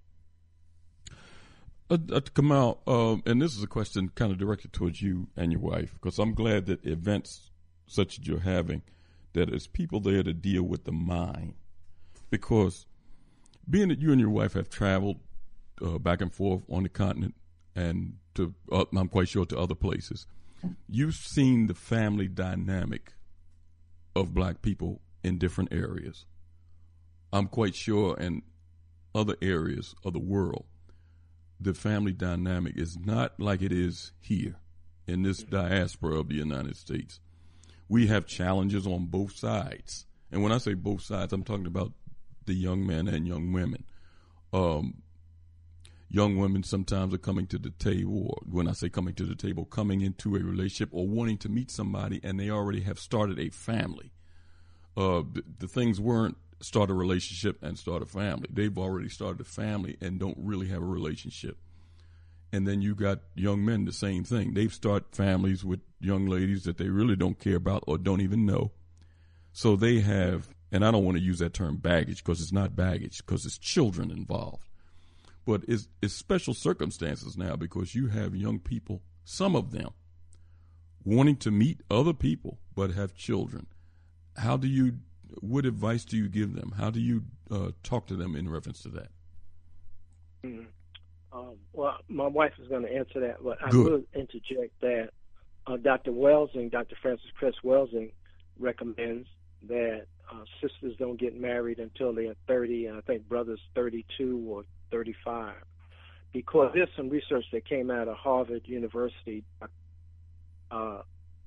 Uh, uh, Kamal, uh, and this is a question kind of directed towards you and your wife, because I'm glad that events such as you're having, that there's people there to deal with the mind. Because being that you and your wife have traveled uh, back and forth on the continent and to, uh, I'm quite sure, to other places, you've seen the family dynamic of black people in different areas. I'm quite sure in other areas of the world, the family dynamic is not like it is here in this diaspora of the United States. We have challenges on both sides. And when I say both sides, I'm talking about the young men and young women. Um, young women sometimes are coming to the table, or when I say coming to the table, coming into a relationship or wanting to meet somebody, and they already have started a family. Uh, the, the things weren't start a relationship and start a family. They've already started a family and don't really have a relationship. And then you got young men, the same thing. They've started families with young ladies that they really don't care about or don't even know. So they have, and I don't want to use that term baggage because it's not baggage, because it's children involved. But it's, it's special circumstances now because you have young people, some of them, wanting to meet other people but have children. How do you, what advice do you give them? How do you uh, talk to them in reference to that? Mm-hmm. Um, well, my wife is going to answer that, but I Good. will interject that uh, Doctor Welsing, Doctor Francis Cress Welsing, recommends that uh, sisters don't get married until they are thirty, and I think brothers thirty-two or thirty-five, because there's some research that came out of Harvard University. Uh, uh,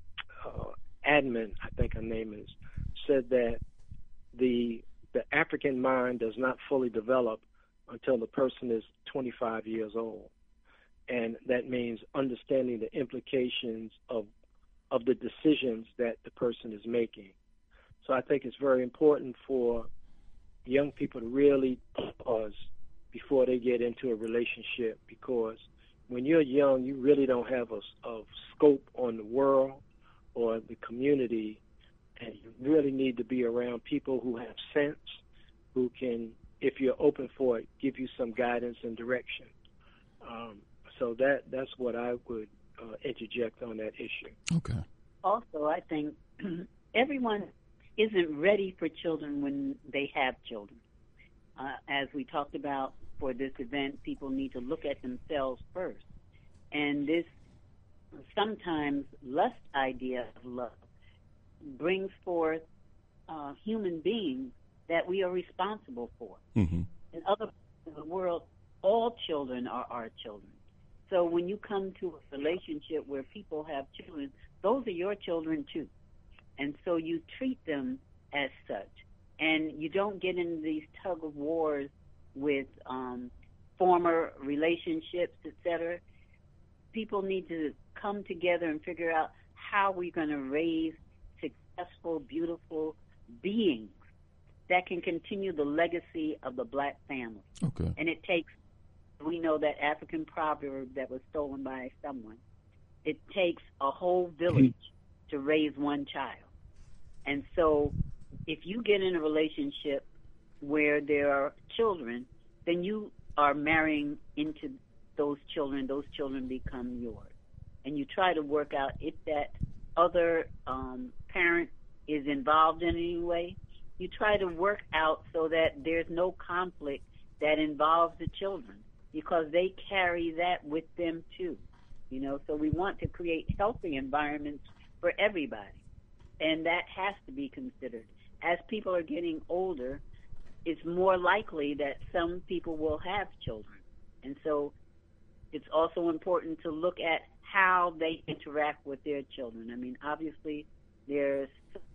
Admin, I think her name is, said that the the African mind does not fully develop until the person is twenty-five years old. And that means understanding the implications of of the decisions that the person is making. So I think it's very important for young people to really pause before they get into a relationship, because when you're young, you really don't have a, a scope on the world or the community, and you really need to be around people who have sense, who can, if you're open for it, give you some guidance and direction. Um, so that that's what I would uh, interject on that issue. Okay. Also, I think everyone isn't ready for children when they have children. Uh, as we talked about for this event, people need to look at themselves first. And this sometimes lust idea of love brings forth uh, human beings that we are responsible for. Mm-hmm. In other parts of the world, all children are our children. So when you come to a relationship where people have children, those are your children too. And so you treat them as such. And you don't get into these tug of wars with um, former relationships, et cetera. People need to come together and figure out how we're going to raise successful, beautiful beings that can continue the legacy of the black family. Okay. And it takes, we know that African proverb that was stolen by someone, it takes a whole village to raise one child. And so if you get in a relationship where there are children, then you are marrying into those children. Those children become yours. And you try to work out if that other um, parent is involved in any way. You try to work out so that there's no conflict that involves the children, because they carry that with them too. You know, so we want to create healthy environments for everybody, and that has to be considered. As people are getting older, it's more likely that some people will have children. And so it's also important to look at how they interact with their children. I mean, obviously, there's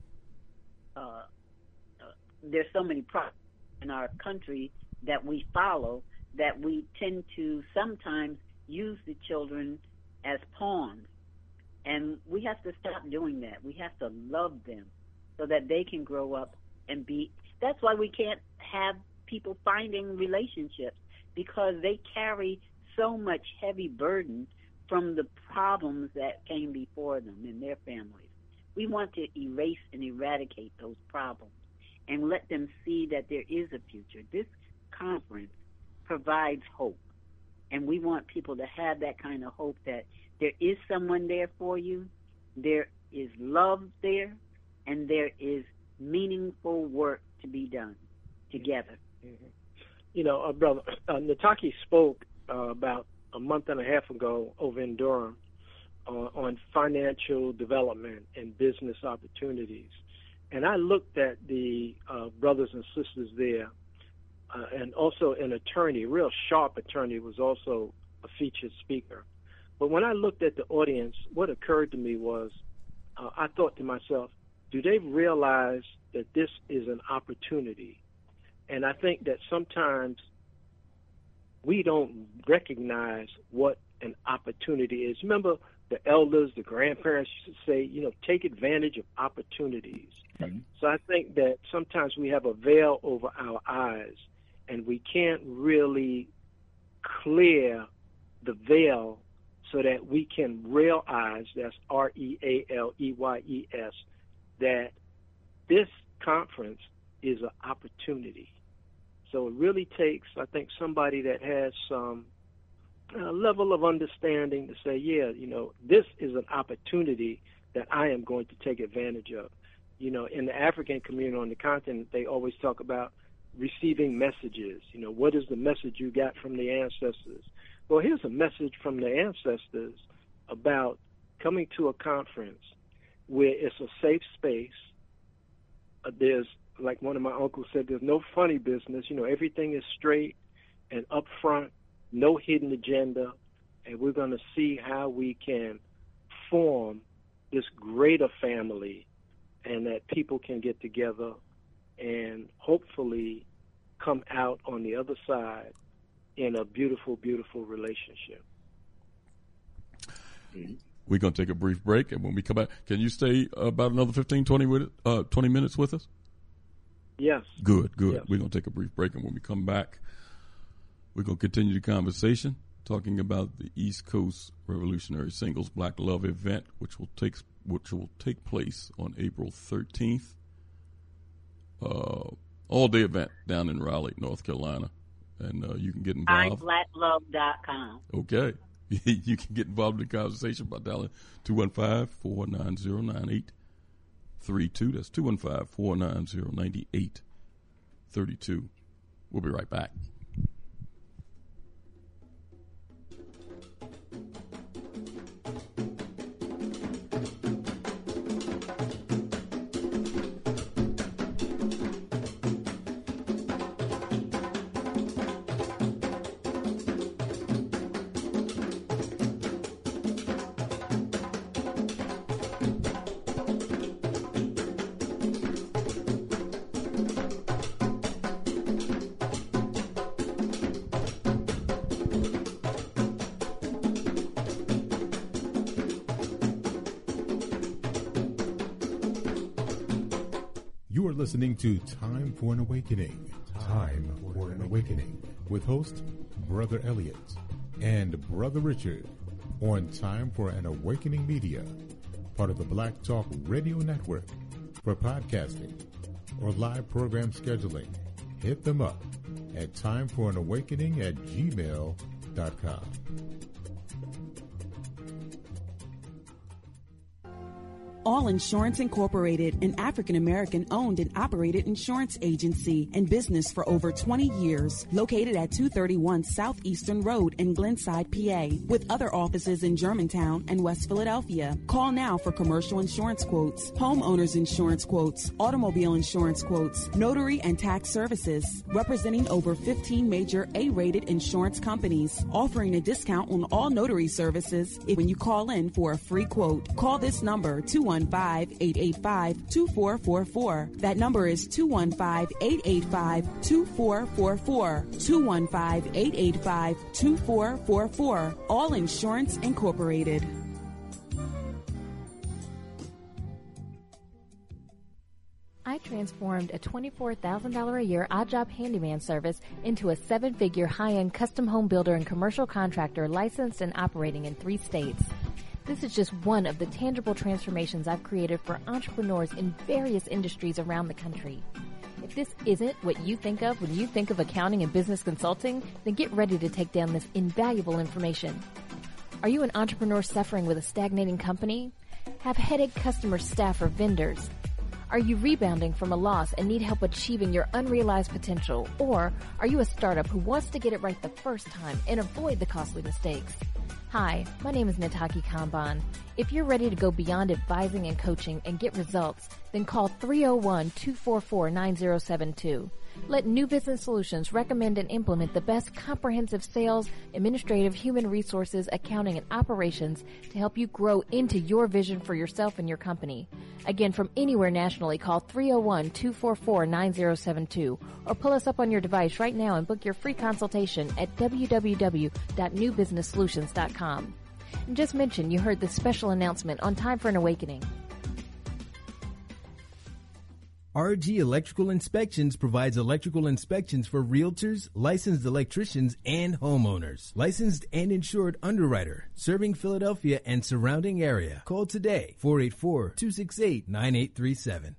uh, uh, there's so many problems in our country that we follow that we tend to sometimes use the children as pawns. And we have to stop doing that. We have to love them so that they can grow up and be. That's why we can't have people finding relationships, because they carry so much heavy burden from the problems that came before them in their families. We want to erase and eradicate those problems and let them see that there is a future. This conference provides hope, and we want people to have that kind of hope that there is someone there for you, there is love there, and there is meaningful work to be done together. Mm-hmm. You know, uh, Brother, uh, Nataki spoke uh, about a month and a half ago over in Durham uh, on financial development and business opportunities. And I looked at the uh, brothers and sisters there, uh, and also an attorney, a real sharp attorney, was also a featured speaker. But when I looked at the audience, what occurred to me was, uh, I thought to myself, do they realize that this is an opportunity? And I think that sometimes we don't recognize what an opportunity is. Remember, the elders, the grandparents used to say, you know, take advantage of opportunities. Mm-hmm. So I think that sometimes we have a veil over our eyes, and we can't really clear the veil so that we can realize, that's R E A L E Y E S, that this conference is an opportunity. So it really takes, I think, somebody that has some uh, level of understanding to say, yeah, you know, this is an opportunity that I am going to take advantage of. You know, in the African community on the continent, they always talk about receiving messages. You know, what is the message you got from the ancestors? Well, here's a message from the ancestors about coming to a conference where it's a safe space. Uh, there's, like one of my uncles said, there's no funny business. You know, everything is straight and upfront, no hidden agenda, and we're going to see how we can form this greater family, and that people can get together and hopefully come out on the other side in a beautiful, beautiful relationship. We're going to take a brief break, and when we come back, can you stay about another fifteen, twenty, with, uh, twenty minutes with us? Yes. Good, good. Yes. We're going to take a brief break, and when we come back, we're going to continue the conversation talking about the East Coast Revolutionary Singles Black Love event, which will take which will take place on April thirteenth. Uh, all-day event down in Raleigh, North Carolina, and uh, you can get involved. i black love dot com. Okay. You can get involved in the conversation by dialing two one five, four nine zero, nine eight three two. That's two one five, four nine zero, nine eight three two. We'll be right back. You are listening to Time for an Awakening. Time for an Awakening with host Brother Elliot and Brother Richard on Time for an Awakening Media, part of the Black Talk Radio Network. For podcasting or live program scheduling, hit them up at timeforanawakening at gmail dot com. All Insurance Incorporated, an African-American owned and operated insurance agency and business for over twenty years, located at two thirty-one Southeastern Road in Glenside, P A, with other offices in Germantown and West Philadelphia. Call now for commercial insurance quotes, homeowners insurance quotes, automobile insurance quotes, notary and tax services, representing over fifteen major A-rated insurance companies, offering a discount on all notary services if when you call in for a free quote. Call this number, two one five, eight eight five, two four four four. That number is two one five, eight eight five, two four four four. two one five, eight eight five, two four four four. All Insurance Incorporated. I transformed a twenty-four thousand dollars a year odd job handyman service into a seven-figure high-end custom home builder and commercial contractor licensed and operating in three states. This is just one of the tangible transformations I've created for entrepreneurs in various industries around the country. If this isn't what you think of when you think of accounting and business consulting, then get ready to take down this invaluable information. Are you an entrepreneur suffering with a stagnating company? Have headache customers, staff, or vendors? Are you rebounding from a loss and need help achieving your unrealized potential? Or are you a startup who wants to get it right the first time and avoid the costly mistakes? Hi, my name is Nataki Kanban. If you're ready to go beyond advising and coaching and get results, then call three oh one, two four four, nine oh seven two. Let New Business Solutions recommend and implement the best comprehensive sales, administrative, human resources, accounting, and operations to help you grow into your vision for yourself and your company. Again, from anywhere nationally, call three oh one, two four four, nine oh seven two or pull us up on your device right now and book your free consultation at w w w dot new business solutions dot com. And just mention you heard this special announcement on Time for an Awakening. R G Electrical Inspections provides electrical inspections for realtors, licensed electricians, and homeowners. Licensed and insured underwriter, serving Philadelphia and surrounding area. Call today, four eight four, two six eight, nine eight three seven.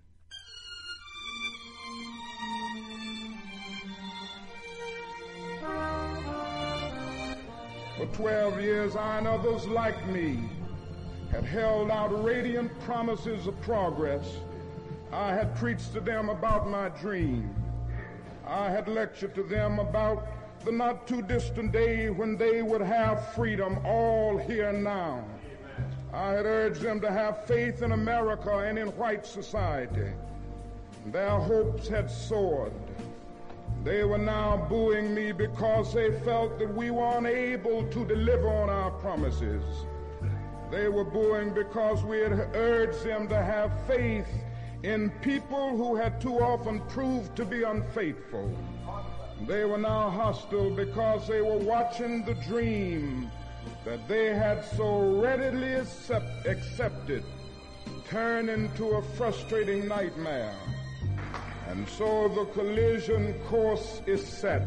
For twelve years, I and others like me had held out radiant promises of progress. I had preached to them about my dream. I had lectured to them about the not too distant day when they would have freedom all here now. I had urged them to have faith in America and in white society. Their hopes had soared. They were now booing me because they felt that we were unable to deliver on our promises. They were booing because we had urged them to have faith in people who had too often proved to be unfaithful. They were now hostile because they were watching the dream that they had so readily accept, accepted turn into a frustrating nightmare. And so the collision course is set.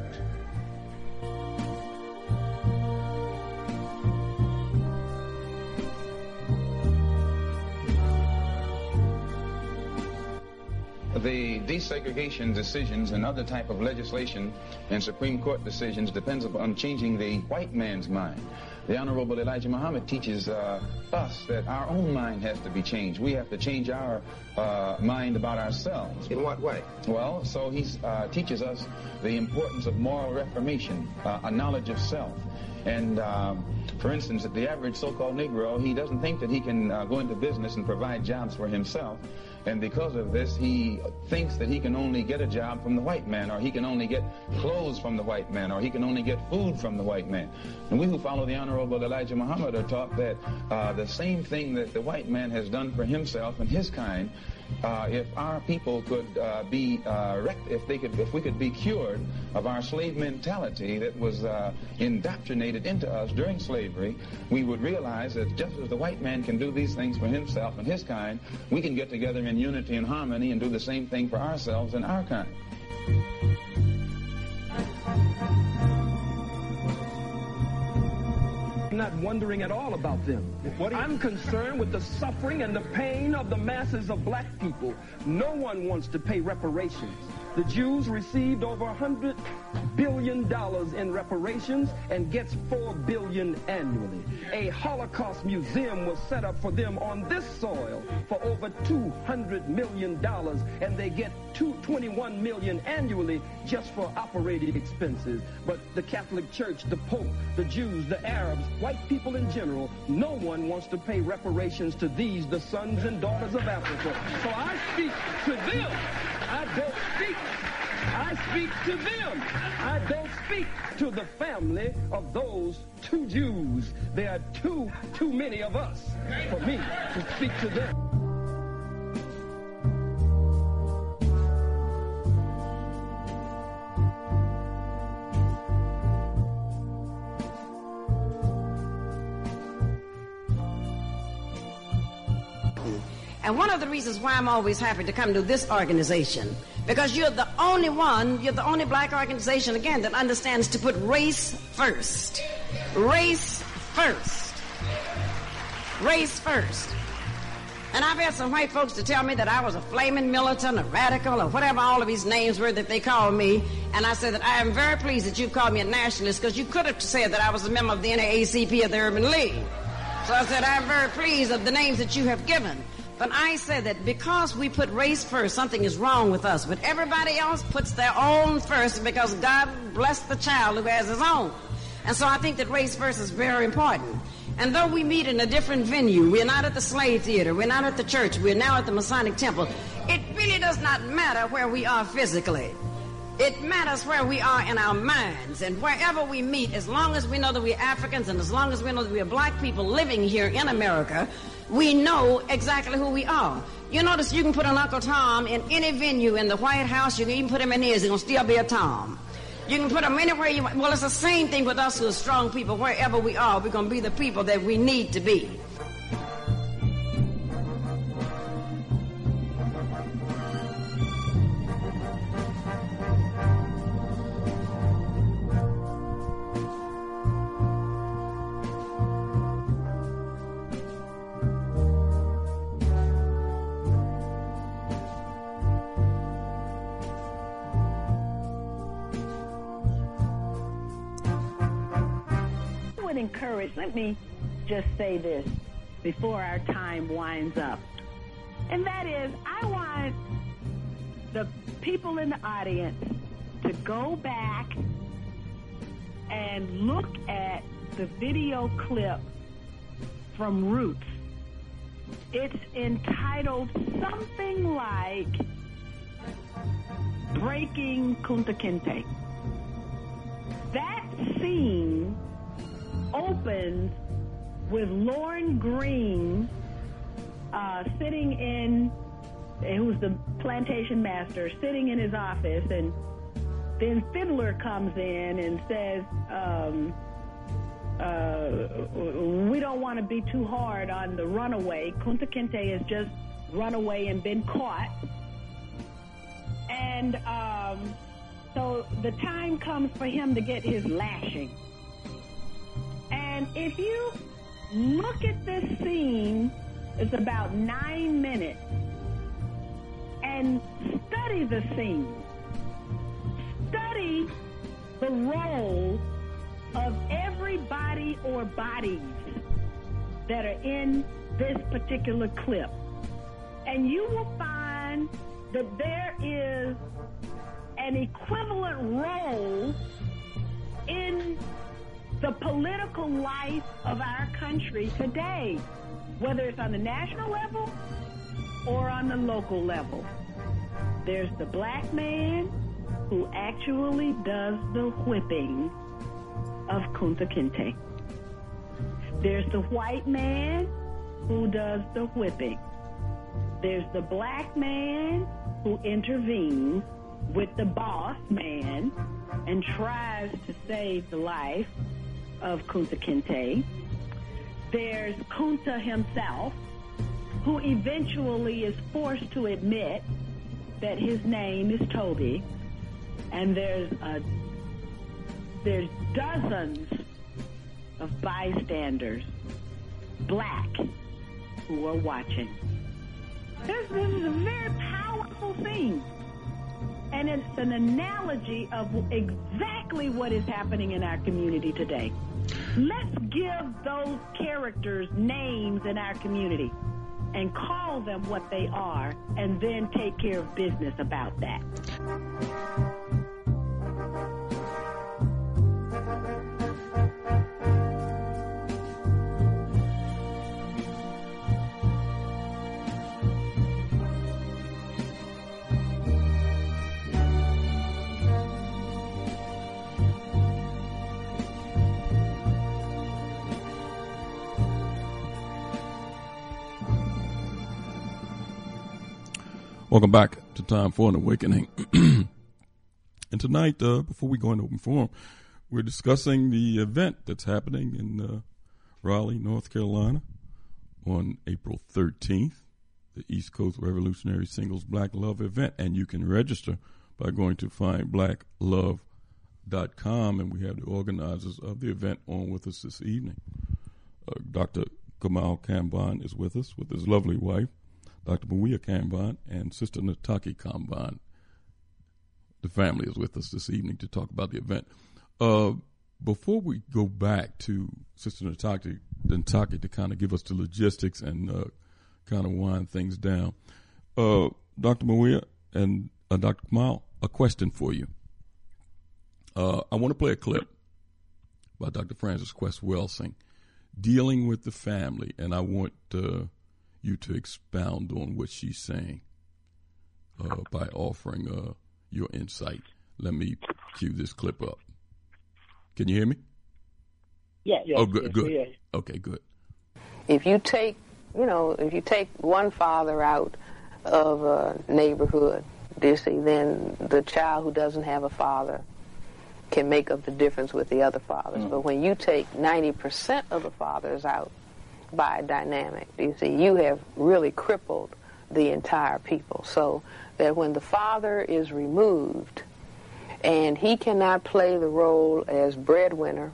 The desegregation decisions and other type of legislation and Supreme Court decisions depends upon changing the white man's mind. The Honorable Elijah Muhammad teaches uh, us that our own mind has to be changed. We have to change our uh, mind about ourselves. In what way? Well, so he uh, teaches us the importance of moral reformation, uh, a knowledge of self. And uh, for instance, the average so-called Negro, he doesn't think that he can uh, go into business and provide jobs for himself. And because of this, he thinks that he can only get a job from the white man, or he can only get clothes from the white man, or he can only get food from the white man. And we who follow the Honorable Elijah Muhammad are taught that uh, the same thing that the white man has done for himself and his kind, uh, if our people could uh, be, uh, rec- if they could, if we could be cured of our slave mentality that was uh, indoctrinated into us during slavery, we would realize that just as the white man can do these things for himself and his kind, we can get together in unity and harmony and do the same thing for ourselves and our kind. I'm not wondering at all about them. I'm concerned with the suffering and the pain of the masses of black people. No one wants to pay reparations. The Jews received over one hundred billion dollars in reparations and gets four billion dollars annually. A Holocaust museum was set up for them on this soil for over two hundred million dollars, and they get twenty-one million dollars annually just for operating expenses. But the Catholic Church, the Pope, the Jews, the Arabs, white people in general, no one wants to pay reparations to these, the sons and daughters of Africa. So I speak to them. I don't speak. I speak to them. I don't speak to the family of those two Jews. There are too, too many of us for me to speak to them. And one of the reasons why I'm always happy to come to this organization, because you're the only one, you're the only black organization, again, that understands to put race first. Race first. Race first. And I've had some white folks to tell me that I was a flaming militant, a radical, or whatever all of these names were that they called me. And I said that I am very pleased that you called me a nationalist, because you could have said that I was a member of the N double A C P of the Urban League. So I said I'm very pleased of the names that you have given. But I said that because we put race first, something is wrong with us. But everybody else puts their own first because God bless the child who has his own. And so I think that race first is very important. And though we meet in a different venue, we're not at the Slave Theater, we're not at the church, we're now at the Masonic Temple, it really does not matter where we are physically. It matters where we are in our minds. And wherever we meet, as long as we know that we're Africans and as long as we know that we're black people living here in America, we know exactly who we are. You notice you can put an Uncle Tom in any venue in the White House. You can even put him in his. He's going to still be a Tom. You can put him anywhere you want. Well, it's the same thing with us who are strong people. Wherever we are, we're going to be the people that we need to be. Encourage. Let me just say this before our time winds up. And that is, I want the people in the audience to go back and look at the video clip from Roots. It's entitled something like Breaking Kunta Kinte. That scene opens with Lorne Green uh, sitting in, who's the plantation master, sitting in his office, and then Fiddler comes in and says, um, uh, we don't want to be too hard on the runaway. Kunta Kinte has just run away and been caught. And um, so the time comes for him to get his lashing. And if you look at this scene, it's about nine minutes, and study the scene. Study the role of everybody or bodies that are in this particular clip. And you will find that there is an equivalent role in the political life of our country today, whether it's on the national level or on the local level. There's the black man who actually does the whipping of Kunta Kinte. There's the white man who does the whipping. There's the black man who intervenes with the boss man and tries to save the life of Kunta Kinte. There's Kunta himself, who eventually is forced to admit that his name is Toby. And there's a, there's dozens of bystanders, black, who are watching. This, this is a very powerful thing. And it's an analogy of exactly what is happening in our community today. Let's give those characters names in our community and call them what they are, and then take care of business about that. Welcome back to Time for an Awakening. And tonight, uh, before we go into open forum, we're discussing the event that's happening in uh, Raleigh, North Carolina on April thirteenth, the East Coast Revolutionary Singles Black Love event. And you can register by going to find black love dot com, and we have the organizers of the event on with us this evening. Uh, Doctor Kamal Kamban is with us with his lovely wife, Doctor Mawia Kamban, and Sister Nataki Kamban. The family is with us this evening to talk about the event. Uh, before we go back to Sister Nataki, Nataki to kind of give us the logistics and uh, kind of wind things down, uh, Doctor Mawia and uh, Doctor Kamal, a question for you. Uh, I want to play a clip by Doctor Frances Quest Welsing dealing with the family, and I want uh, you to expound on what she's saying uh, by offering uh, your insight. Let me cue this clip up. Can you hear me? Yeah. yeah oh, good, yes, good. Yeah. Okay, good. If you take, you know, if you take one father out of a neighborhood, you see, then the child who doesn't have a father can make up the difference with the other fathers. Mm. But when you take ninety percent of the fathers out by a dynamic, you see, you have really crippled the entire people. So that when the father is removed and he cannot play the role as breadwinner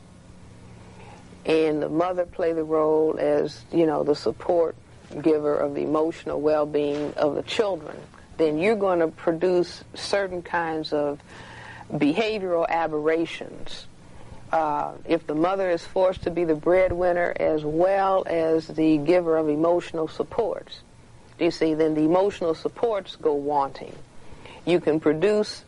and the mother play the role as, you know, the support giver of the emotional well-being of the children, then you're going to produce certain kinds of behavioral aberrations. Uh, if the mother is forced to be the breadwinner as well as the giver of emotional supports, do you see, then the emotional supports go wanting. You can produce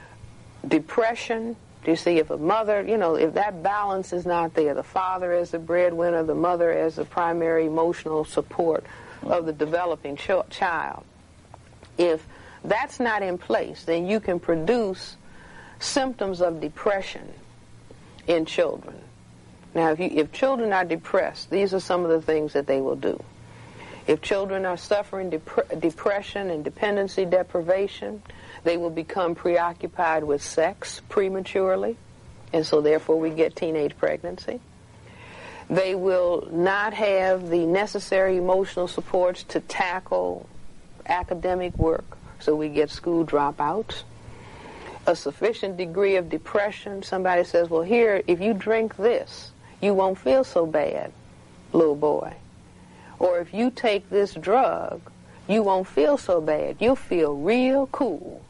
depression. Do you see, if a mother, you know, if that balance is not there, the father as the breadwinner, the mother as the primary emotional support of the developing ch- child, if that's not in place, then you can produce symptoms of depression in children. Now, if, you, if children are depressed, these are some of the things that they will do. If children are suffering dep- depression and dependency deprivation, they will become preoccupied with sex prematurely, and so therefore we get teenage pregnancy. They will not have the necessary emotional supports to tackle academic work, so we get school dropouts. A sufficient degree of depression, somebody says, well, here, if you drink this, you won't feel so bad, little boy. Or if you take this drug, you won't feel so bad. You'll feel real cool.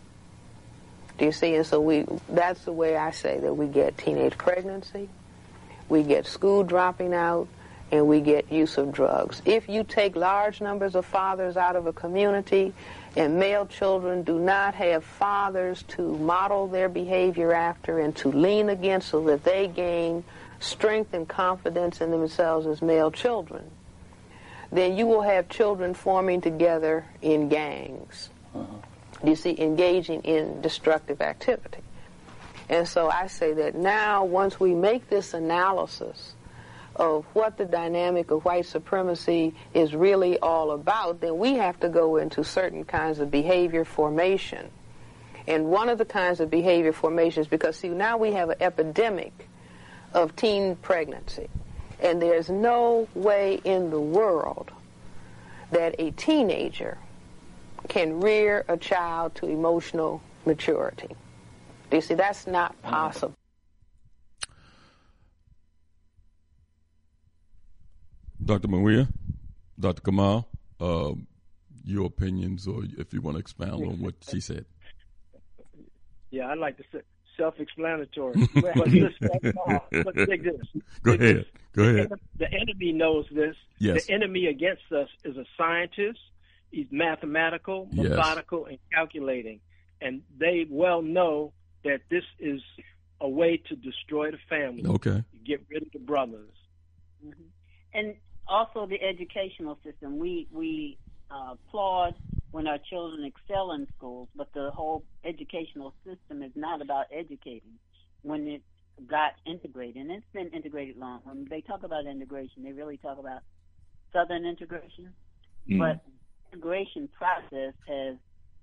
Do you see? And so we, that's the way I say that we get teenage pregnancy, we get school dropping out, and we get use of drugs. If you take large numbers of fathers out of a community, and male children do not have fathers to model their behavior after and to lean against so that they gain strength and confidence in themselves as male children, then you will have children forming together in gangs. Uh-huh. You see, engaging in destructive activity. And so I say that now, once we make this analysis of what the dynamic of white supremacy is really all about, then we have to go into certain kinds of behavior formation. And one of the kinds of behavior formations, because see, now we have an epidemic of teen pregnancy, and there's no way in the world that a teenager can rear a child to emotional maturity. Do you see, that's not possible. Doctor Maria, Doctor Kamal, uh, your opinions, or if you want to expound on what she said. Yeah, I'd like to say self-explanatory. But listen, look, take this. Go take ahead. This. Go ahead. The enemy knows this. Yes. The enemy against us is a scientist. He's mathematical, Yes. methodical, and calculating. And they well know that this is a way to destroy the family. Okay. Get rid of the brothers. Mm-hmm. And also the educational system. We we uh, applaud when our children excel in schools, but the whole educational system is not about educating. When it got integrated, and it's been integrated long. When they talk about integration, they really talk about Southern integration. Mm. But the integration process has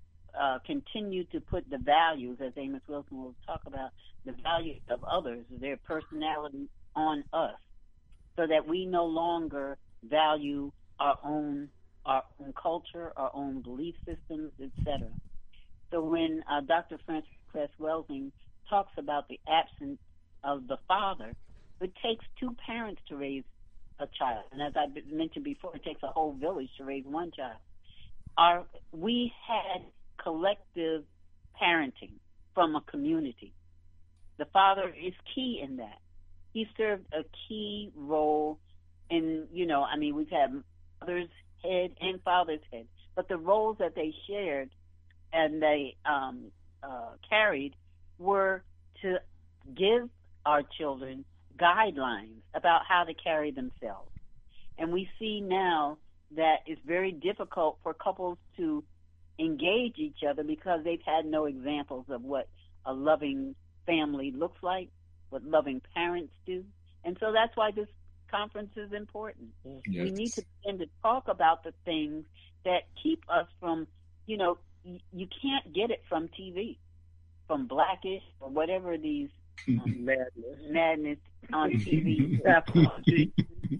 uh, continued to put the values, as Amos Wilson will talk about, the values of others, their personality on us, so that we no longer value our own our own culture, our own belief systems, et cetera. So when uh, Doctor Frances Cress Welsing talks about the absence of the father, it takes two parents to raise a child. And as I mentioned before, it takes a whole village to raise one child. Our, we had collective parenting from a community. The father is key in that. He served a key role in, you know, I mean, we've had mother's head and father's head, but the roles that they shared and they um, uh, carried were to give our children guidelines about how to carry themselves. And we see now that it's very difficult for couples to engage each other because they've had no examples of what a loving family looks like, what loving parents do. And so that's why this conference is important. Yes. We need to begin to talk about the things that keep us from, you know, y- you can't get it from T V, from Blackish or whatever these um, madness. madness on T V,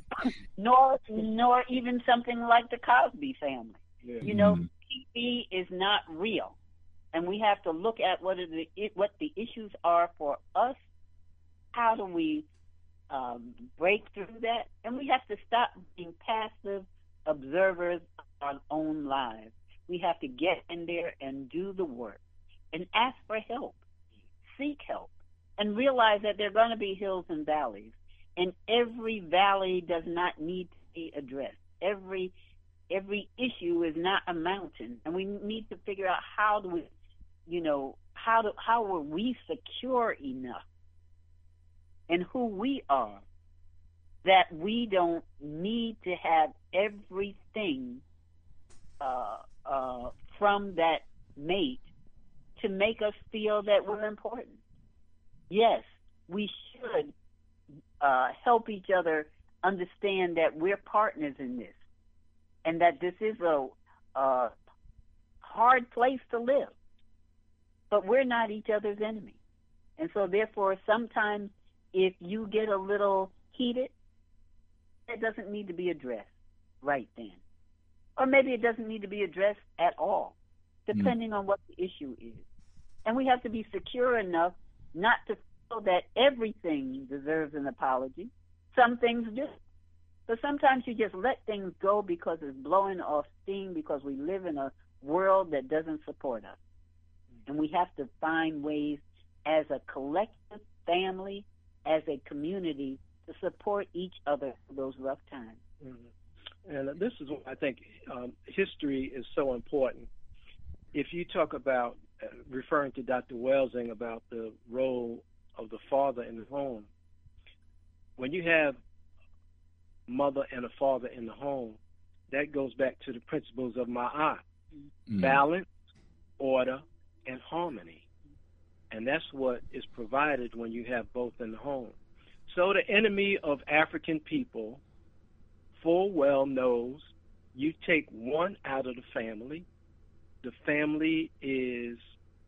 nor nor even something like the Cosby Family. Yeah. You know, T V is not real, and we have to look at what are the what the issues are for us. How do we um, break through that? And we have to stop being passive observers of our own lives. We have to get in there and do the work and ask for help, seek help, and realize that there are going to be hills and valleys, and every valley does not need to be addressed. Every every issue is not a mountain, and we need to figure out how do we, you know, how do how are we secure enough in who we are that we don't need to have everything uh, uh, from that mate to make us feel that we're important. Yes, we should uh, help each other understand that we're partners in this and that this is a, a hard place to live. But we're not each other's enemy. And so, therefore, sometimes if you get a little heated, it doesn't need to be addressed right then. Or maybe it doesn't need to be addressed at all, depending mm. on what the issue is. And we have to be secure enough not to feel that everything deserves an apology. Some things do. But sometimes you just let things go because it's blowing off steam because we live in a world that doesn't support us. And we have to find ways as a collective family, as a community, to support each other through those rough times. Mm-hmm. And this is why I think um, history is so important. If you talk about, uh, referring to Doctor Welsing about the role of the father in the home, when you have mother and a father in the home, that goes back to the principles of Ma'at, mm-hmm. balance, order, and harmony. And that's what is provided when you have both in the home. so the enemy of African people full well knows you take one out of the family, the family is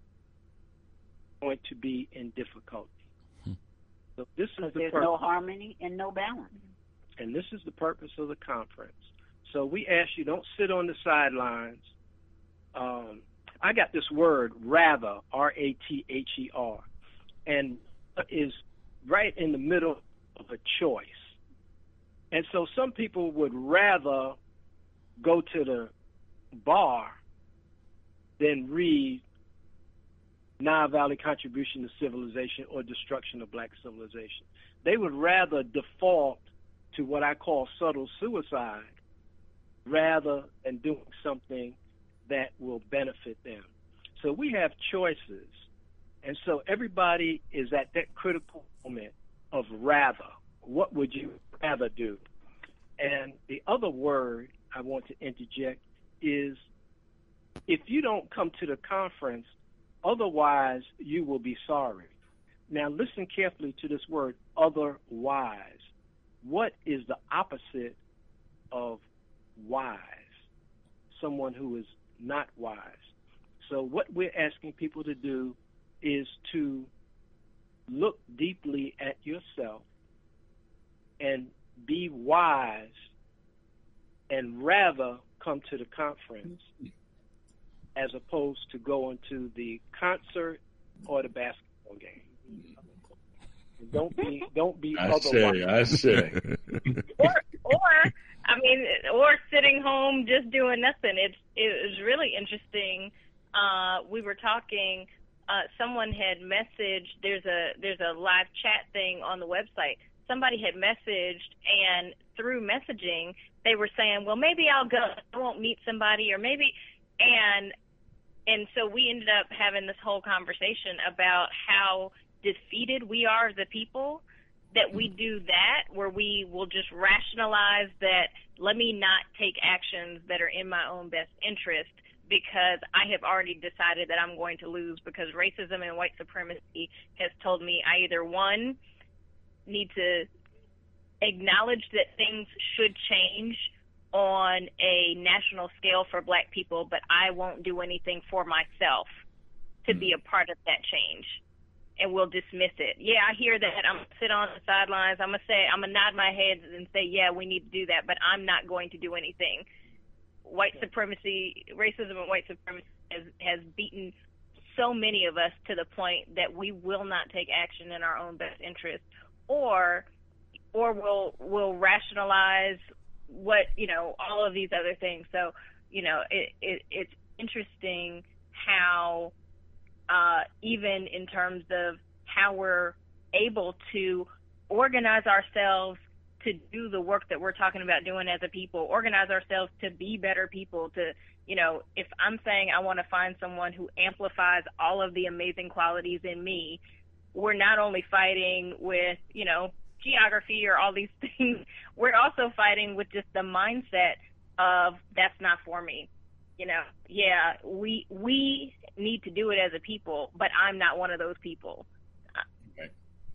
going to be in difficulty. Hmm. So this is the there's purpose. no harmony and no balance. And this is the purpose of the conference. So we ask you, don't sit on the sidelines. Um, I got this word, rather, R A T H E R, and is right in the middle of a choice. And so some people would rather go to the bar than read Nile Valley Contribution to Civilization or Destruction of Black Civilization. They would rather default to what I call subtle suicide rather than doing something that will benefit them. So we have choices. And so everybody is at that critical moment of rather. What would you rather do? And the other word I want to interject is if you don't come to the conference, otherwise you will be sorry. Now listen carefully to this word, otherwise. What is the opposite of wise? Someone who is not wise. So what we're asking people to do is to look deeply at yourself and be wise and rather come to the conference as opposed to going to the concert or the basketball game. Don't be, don't be I otherwise. say, I say. or, or, I mean, or sitting home just doing nothing. It's, it was really interesting. Uh, we were talking, uh, someone had messaged, there's a, there's a live chat thing on the website. Somebody had messaged, and through messaging, they were saying, well, maybe I'll go, I won't meet somebody, or maybe, and, and so we ended up having this whole conversation about how defeated we are as a people, that we do that, where we will just rationalize that, let me not take actions that are in my own best interest because I have already decided that I'm going to lose because racism and white supremacy has told me I either, one, need to acknowledge that things should change on a national scale for black people, but I won't do anything for myself to be a part of that change. And we'll dismiss it. Yeah, I hear that. I'm going to sit on the sidelines. I'm going to say, I'm going to nod my head and say, yeah, we need to do that, but I'm not going to do anything. White supremacy, racism and white supremacy has, has beaten so many of us to the point that we will not take action in our own best interest, or or we'll, we'll rationalize what, you know, all of these other things. So, you know, it, it it's interesting how Uh, even in terms of how we're able to organize ourselves to do the work that we're talking about doing as a people, organize ourselves to be better people, to, you know, if I'm saying I want to find someone who amplifies all of the amazing qualities in me, we're not only fighting with, you know, geography or all these things, we're also fighting with just the mindset of that's not for me. You know, yeah, we we need to do it as a people, but I'm not one of those people. Right.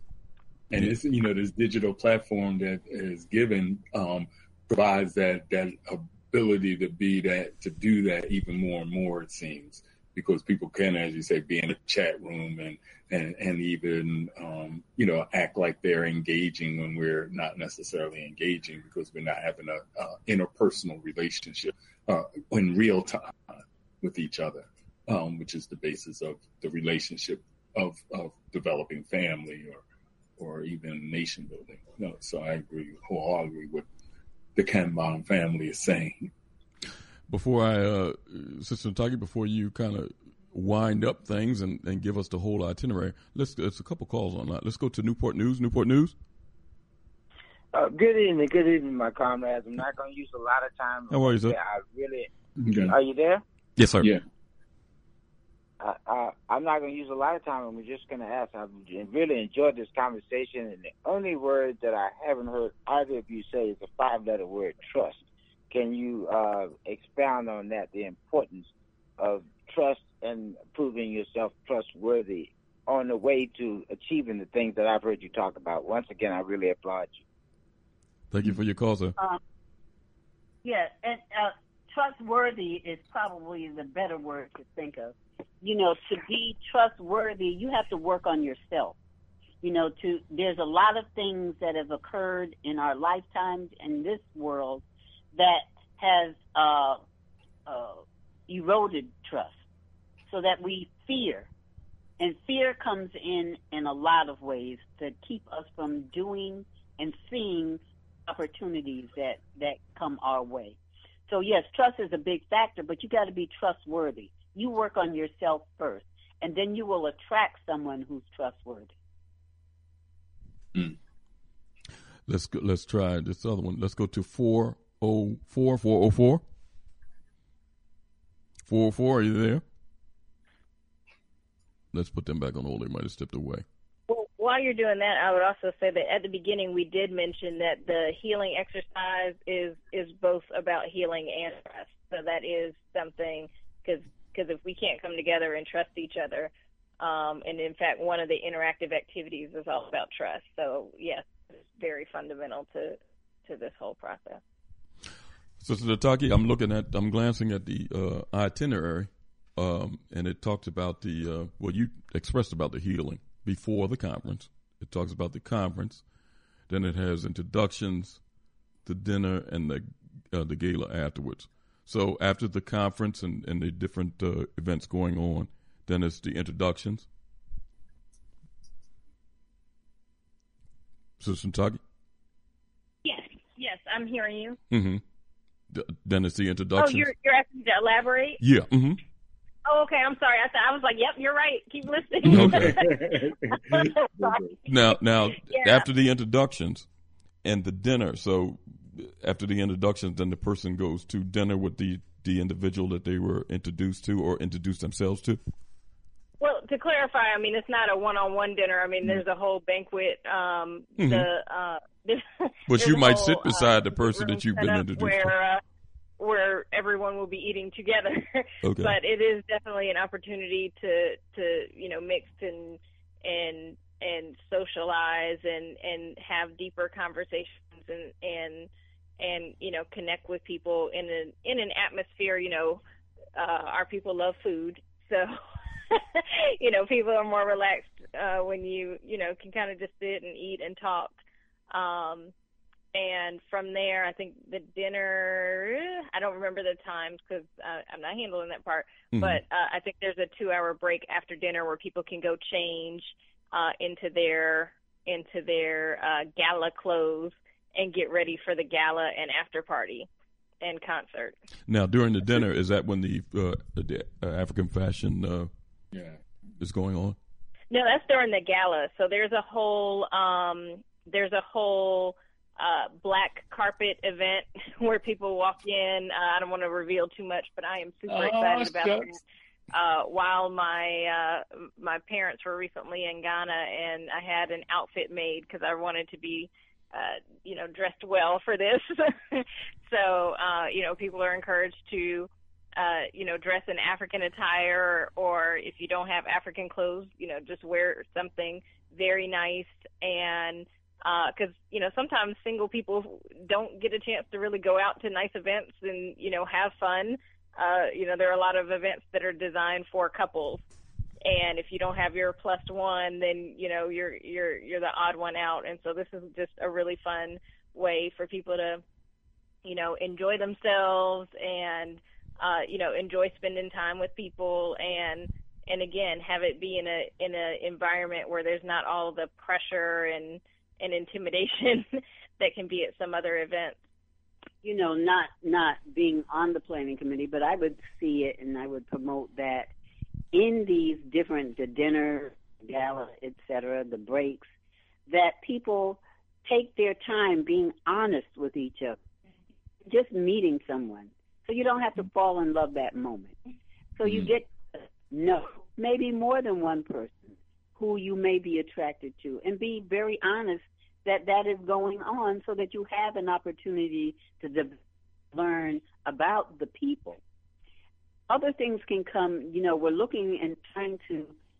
And it's, you know, this digital platform that is given um, provides that that ability to be that, to do that even more and more, it seems, because people can, as you say, be in a chat room and and and even um, you know, act like they're engaging when we're not necessarily engaging because we're not having a, a interpersonal relationship uh, in real time with each other, um, which is the basis of the relationship of, of developing family or or even nation building. No, so I agree wholeheartedly with the Kanban family is saying. Before I, uh, Sister Nataki, before you kind of wind up things and, and give us the whole itinerary, let's, there's a couple calls on that. Let's go to Newport News. Newport News. Uh, good evening, good evening, my comrades. I'm not going to use a lot of time. How are you, sir? I really. Okay. Are you there? Yes, sir. Yeah. Uh, uh, I'm not going to use a lot of time. I'm just going to ask. I've really enjoyed this conversation, and the only word that I haven't heard either of you say is the five-letter word, trust. Can you uh, expound on that, the importance of trust and proving yourself trustworthy on the way to achieving the things that I've heard you talk about. Once again, I really applaud you. Thank you for your call, sir. Um, yeah, and uh, trustworthy is probably the better word to think of. You know, to be trustworthy, you have to work on yourself. You know, to there's a lot of things that have occurred in our lifetimes in this world that has uh, uh, eroded trust, so that we fear. And fear comes in in a lot of ways to keep us from doing and seeing opportunities that, that come our way. So, yes, trust is a big factor, but you got to be trustworthy. You work on yourself first, and then you will attract someone who's trustworthy. Mm. Let's go, let's try this other one. Let's go to four oh four, four oh four. four oh four, are you there? Let's put them back on hold. They might have stepped away. Well, while you're doing that, I would also say that at the beginning we did mention that the healing exercise is is both about healing and trust. So that is something, because because if we can't come together and trust each other, um, and in fact one of the interactive activities is all about trust. So yes, it's very fundamental to to this whole process. Sister Nataki, I'm looking at, I'm glancing at the uh, itinerary. Um, and it talks about the, uh, well, you expressed about the healing before the conference. It talks about the conference. Then it has introductions, the dinner, and the uh, the gala afterwards. So after the conference and, and the different uh, events going on, then it's the introductions. Sister Nataki? Yes, yes, I'm hearing you. Mm-hmm. The, then it's the introductions. Oh, you're, you're asking to elaborate? Yeah, mm-hmm. Oh, okay. I'm sorry. I, th- I was like, "Yep, you're right. Keep listening." Okay. now, now, yeah. After the introductions and the dinner, so after the introductions, then the person goes to dinner with the the individual that they were introduced to or introduced themselves to. Well, to clarify, I mean, it's not a one-on-one dinner. I mean, mm-hmm. there's a whole banquet. Um, mm-hmm. The uh, but you might whole, sit beside uh, the person that you've been introduced where, to. Uh, where everyone will be eating together. Okay. But it is definitely an opportunity to, to, you know, mix and, and, and socialize and, and have deeper conversations and, and, and, you know, connect with people in an, in an atmosphere, you know, uh, our people love food. So, you know, people are more relaxed, uh, when you, you know, can kind of just sit and eat and talk. Um, And from there, I think the dinner, I don't remember the times because uh, I'm not handling that part, mm-hmm. but uh, I think there's a two-hour break after dinner where people can go change uh, into their into their uh, gala clothes and get ready for the gala and after party and concert. Now, during the dinner, is that when the, uh, the uh, African fashion uh, yeah. is going on? No, that's during the gala. So there's a whole um, there's a whole Uh, black carpet event where people walk in. Uh, I don't want to reveal too much, but I am super oh, excited about shucks. it. Uh, while my uh, my parents were recently in Ghana, and I had an outfit made because I wanted to be, uh, you know, dressed well for this. So, uh, you know, people are encouraged to, uh, you know, dress in African attire, or if you don't have African clothes, you know, just wear something very nice. And because, uh, you know, sometimes single people don't get a chance to really go out to nice events and, you know, have fun. Uh, you know, there are a lot of events that are designed for couples. And if you don't have your plus one, then, you know, you're you're you're the odd one out. And so this is just a really fun way for people to, you know, enjoy themselves and, uh, you know, enjoy spending time with people and, and again, have it be in a in a environment where there's not all the pressure and and intimidation that can be at some other events. You know, not not being on the planning committee, but I would see it and I would promote that in these different, the dinner, gala, et cetera, the breaks, that people take their time being honest with each other, just meeting someone. So you don't have to fall in love that moment. So you get to know maybe more than one person who you may be attracted to, and be very honest that that is going on so that you have an opportunity to de- learn about the people. Other things can come, you know, we're looking and trying to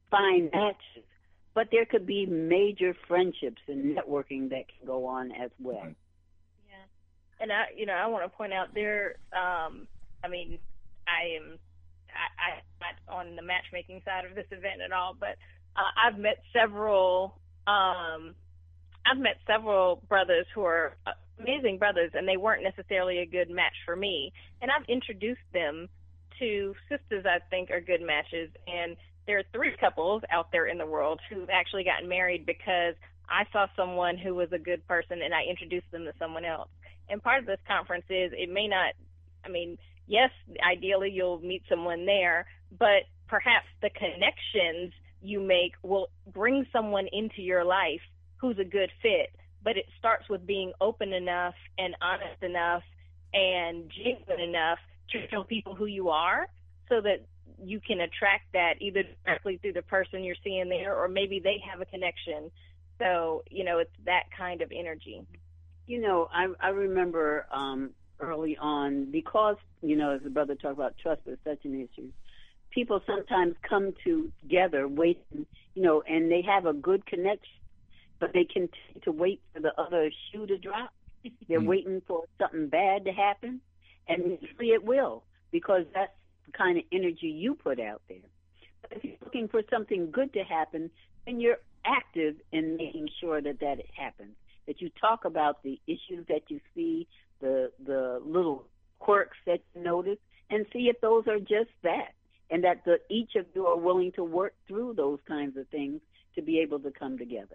find matches, but there could be major friendships and networking that can go on as well. Yeah, and I, you know, I want to point out there. Um, I mean, I am, I, I'm not on the matchmaking side of this event at all, but uh, I've met several. Um, I've met several brothers who are amazing brothers, and they weren't necessarily a good match for me. And I've introduced them to sisters I think are good matches. And there are three couples out there in the world who've actually gotten married because I saw someone who was a good person and I introduced them to someone else. And part of this conference is it may not, I mean, yes, ideally you'll meet someone there, but perhaps the connections you make will bring someone into your life who's a good fit. But it starts with being open enough and honest enough and genuine enough to show people who you are so that you can attract that either directly through the person you're seeing there or maybe they have a connection. So, you know, it's that kind of energy. You know, I, I remember um, early on, because, you know, as the brother talked about trust is such an issue, people sometimes come together waiting, you know, and they have a good connection, but they continue to wait for the other shoe to drop. They're mm. waiting for something bad to happen, and usually it will, because that's the kind of energy you put out there. But if you're looking for something good to happen, then you're active in making sure that that happens, that you talk about the issues that you see, the the little quirks that you notice, and see if those are just that, and that the, each of you are willing to work through those kinds of things to be able to come together.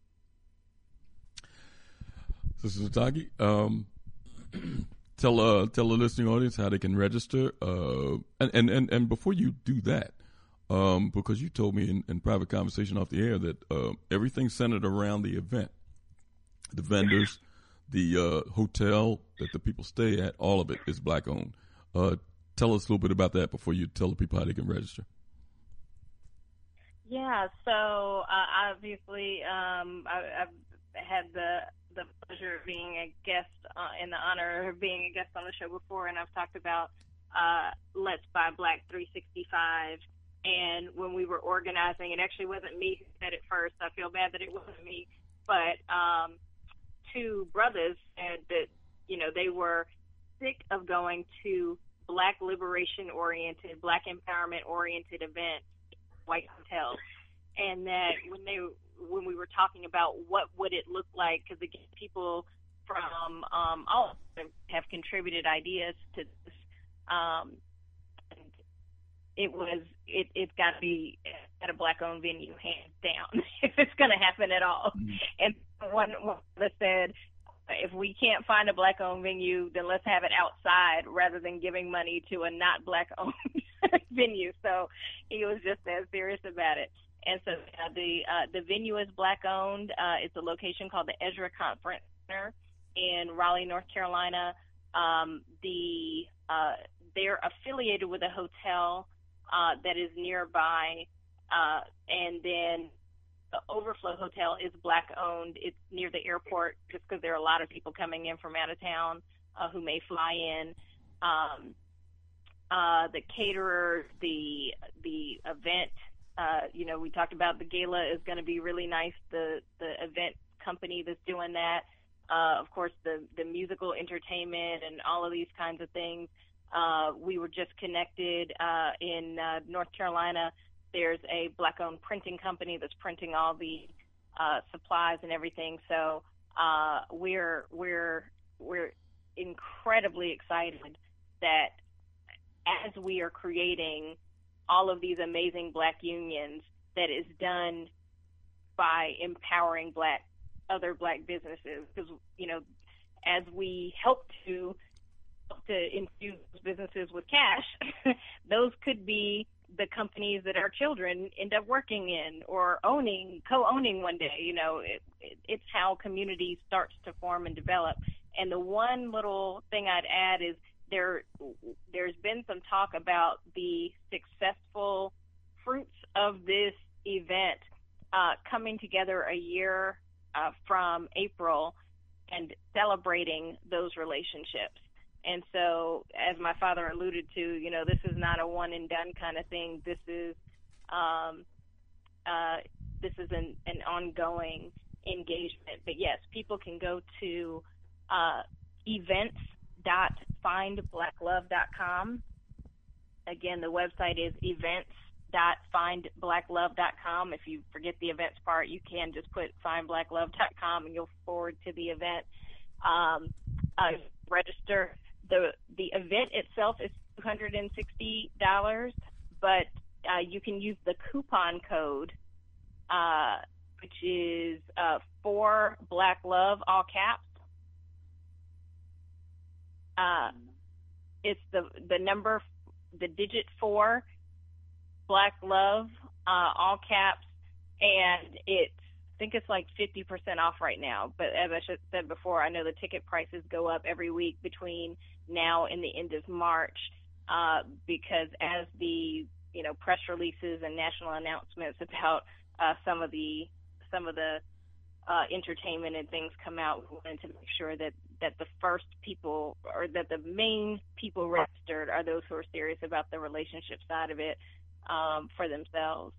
Sister Zatagi, um, tell uh, tell the listening audience how they can register. Uh, and, and, and, and before you do that, um, because you told me in, in private conversation off the air that uh, everything's centered around the event, the vendors, the uh, hotel that the people stay at, all of it is black owned. Uh, tell us a little bit about that before you tell the people how they can register. Yeah, so uh, obviously um, I, I've had the the pleasure of being a guest uh, and the honor of being a guest on the show before, and I've talked about uh, Let's Buy Black three sixty-five. And when we were organizing, it actually wasn't me who said it first. I feel bad that it wasn't me, but um, two brothers said that, you know, they were sick of going to black liberation-oriented, black empowerment-oriented events, white hotels, and that when they when we were talking about what would it look like, because again, people from um, all of them have contributed ideas to this. Um, and it was it it's got to be at a black-owned venue, hands down, if it's going to happen at all. Mm-hmm. And one one that said, if we can't find a black-owned venue, then let's have it outside rather than giving money to a not black-owned venue. So he was just as serious about it. And so uh, the uh, the venue is black-owned. Uh, it's a location called the Ezra Conference Center in Raleigh, North Carolina. Um, the uh, they're affiliated with a hotel uh, that is nearby, uh, and then the Overflow Hotel is black-owned. It's near the airport just because there are a lot of people coming in from out of town uh, who may fly in. Um, uh, the caterer, the the event. Uh, you know, we talked about the gala is going to be really nice. The the event company that's doing that, uh, of course, the the musical entertainment and all of these kinds of things. Uh, we were just connected uh, in uh, North Carolina. There's a black-owned printing company that's printing all the uh, supplies and everything. So uh, we're we're we're incredibly excited that as we are creating all of these amazing black unions, that is done by empowering black, other black businesses. Because, you know, as we help to, help to infuse businesses with cash, those could be the companies that our children end up working in or owning, co-owning one day. You know, it, it, it's how community starts to form and develop. And the one little thing I'd add is, There, there's been some talk about the successful fruits of this event uh, coming together a year uh, from April and celebrating those relationships. And so, as my father alluded to, you know, this is not a one and done kind of thing. This is um, uh, this is an, an ongoing engagement. But yes, people can go to uh, events dot find black love dot com. Again, the website is events dot find black love dot com. If you forget the events part, you can just put find black love dot com and you'll forward to the event. Um, uh, register. The the event itself is two hundred sixty dollars, but uh, you can use the coupon code, uh, which is uh, for Black Love, all caps. Uh, it's the the number, the digit four, Black Love, uh, all caps, and it's, I think it's like fifty percent off right now. But as I said before, I know the ticket prices go up every week between now and the end of March, uh, because as the, you know, press releases and national announcements about uh, some of the some of the uh, entertainment and things come out, we wanted to make sure that, that the first people, or that the main people registered, are those who are serious about the relationship side of it um, for themselves.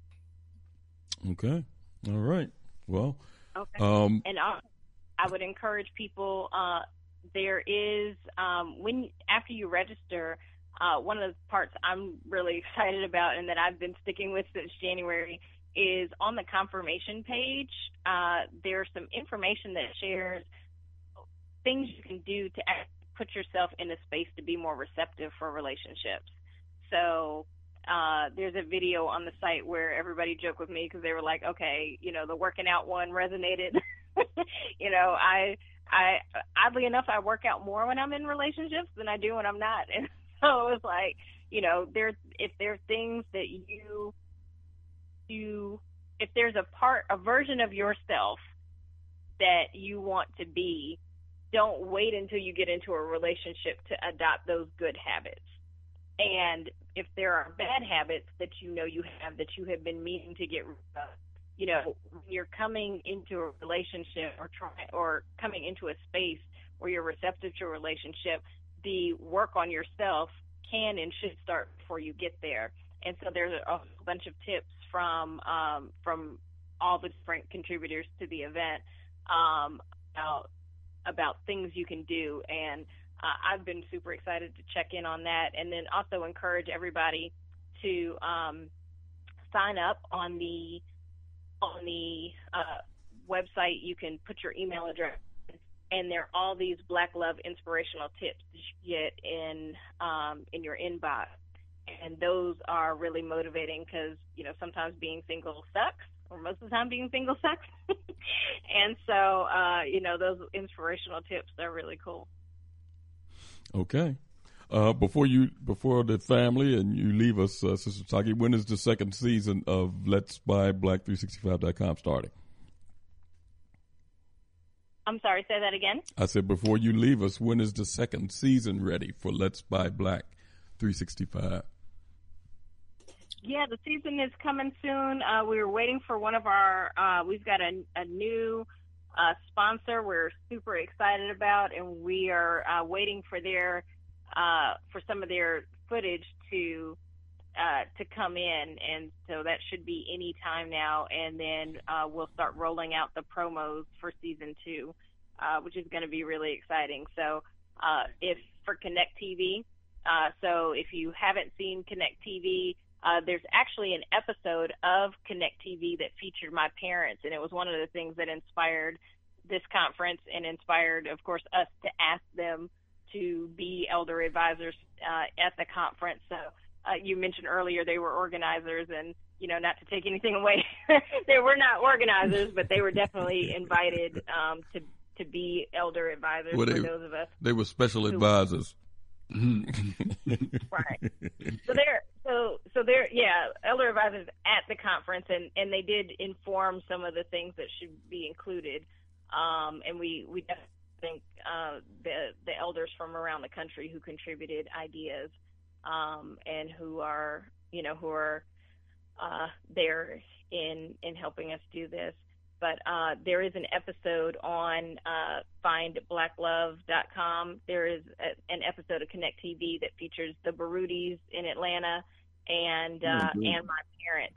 Okay. All right. Well, okay. Um, and I, I would encourage people, uh, there is, um, when, after you register, uh, one of the parts I'm really excited about and that I've been sticking with since January is on the confirmation page. Uh, there's some information that shares things you can do to put yourself in a space to be more receptive for relationships. So, Uh, there's a video on the site where everybody joked with me because they were like, okay, you know, the working out one resonated. you know, I, I, oddly enough, I work out more when I'm in relationships than I do when I'm not. And so it was like, you know, there, if there are things that you, you, if there's a part, a version of yourself that you want to be, don't wait until you get into a relationship to adopt those good habits. And if there are bad habits that you know you have that you have been meaning to get rid of, you know, when you're coming into a relationship or try, or coming into a space where you're receptive to a relationship, the work on yourself can and should start before you get there. And so there's a, a bunch of tips from um, from all the different contributors to the event um, about about things you can do. And Uh, I've been super excited to check in on that, and then also encourage everybody to um, sign up on the on the uh, website. You can put your email address, and there are all these Black Love inspirational tips that you get in um, in your inbox, and those are really motivating because, you know, sometimes being single sucks, or most of the time being single sucks, and so uh, you know, those inspirational tips are really cool. Okay. Uh, before you, before the family and you leave us, uh, Sister Taki, when is the second season of Let's Buy Black three sixty-five dot com starting? I'm sorry, say that again? I said before you leave us, when is the second season ready for Let's Buy Black three sixty-five? Yeah, the season is coming soon. Uh, we were waiting for one of our, uh, we've got a, a new uh, sponsor we're super excited about, and we are uh, waiting for their, uh, for some of their footage to, uh, to come in. And so that should be any time now. And then uh, we'll start rolling out the promos for season two, uh, which is going to be really exciting. So uh, if for Connect T V, uh, so if you haven't seen Connect T V, Uh, there's actually an episode of Connect T V that featured my parents, and it was one of the things that inspired this conference and inspired, of course, us to ask them to be elder advisors uh, at the conference. So uh, you mentioned earlier they were organizers, and, you know, not to take anything away, they were not organizers, but they were definitely invited um, to to be elder advisors well, they, for those of us. They were special who, advisors. Right. So they're so so they're yeah, elder advisors at the conference, and, and they did inform some of the things that should be included. Um, and we we definitely think uh, the the elders from around the country who contributed ideas, um, and who are you know who are uh, there in in helping us do this. But uh, there is an episode on uh, find black love dot com. There is a, an episode of Connect T V that features the Barudis in Atlanta and uh, mm-hmm. and my parents.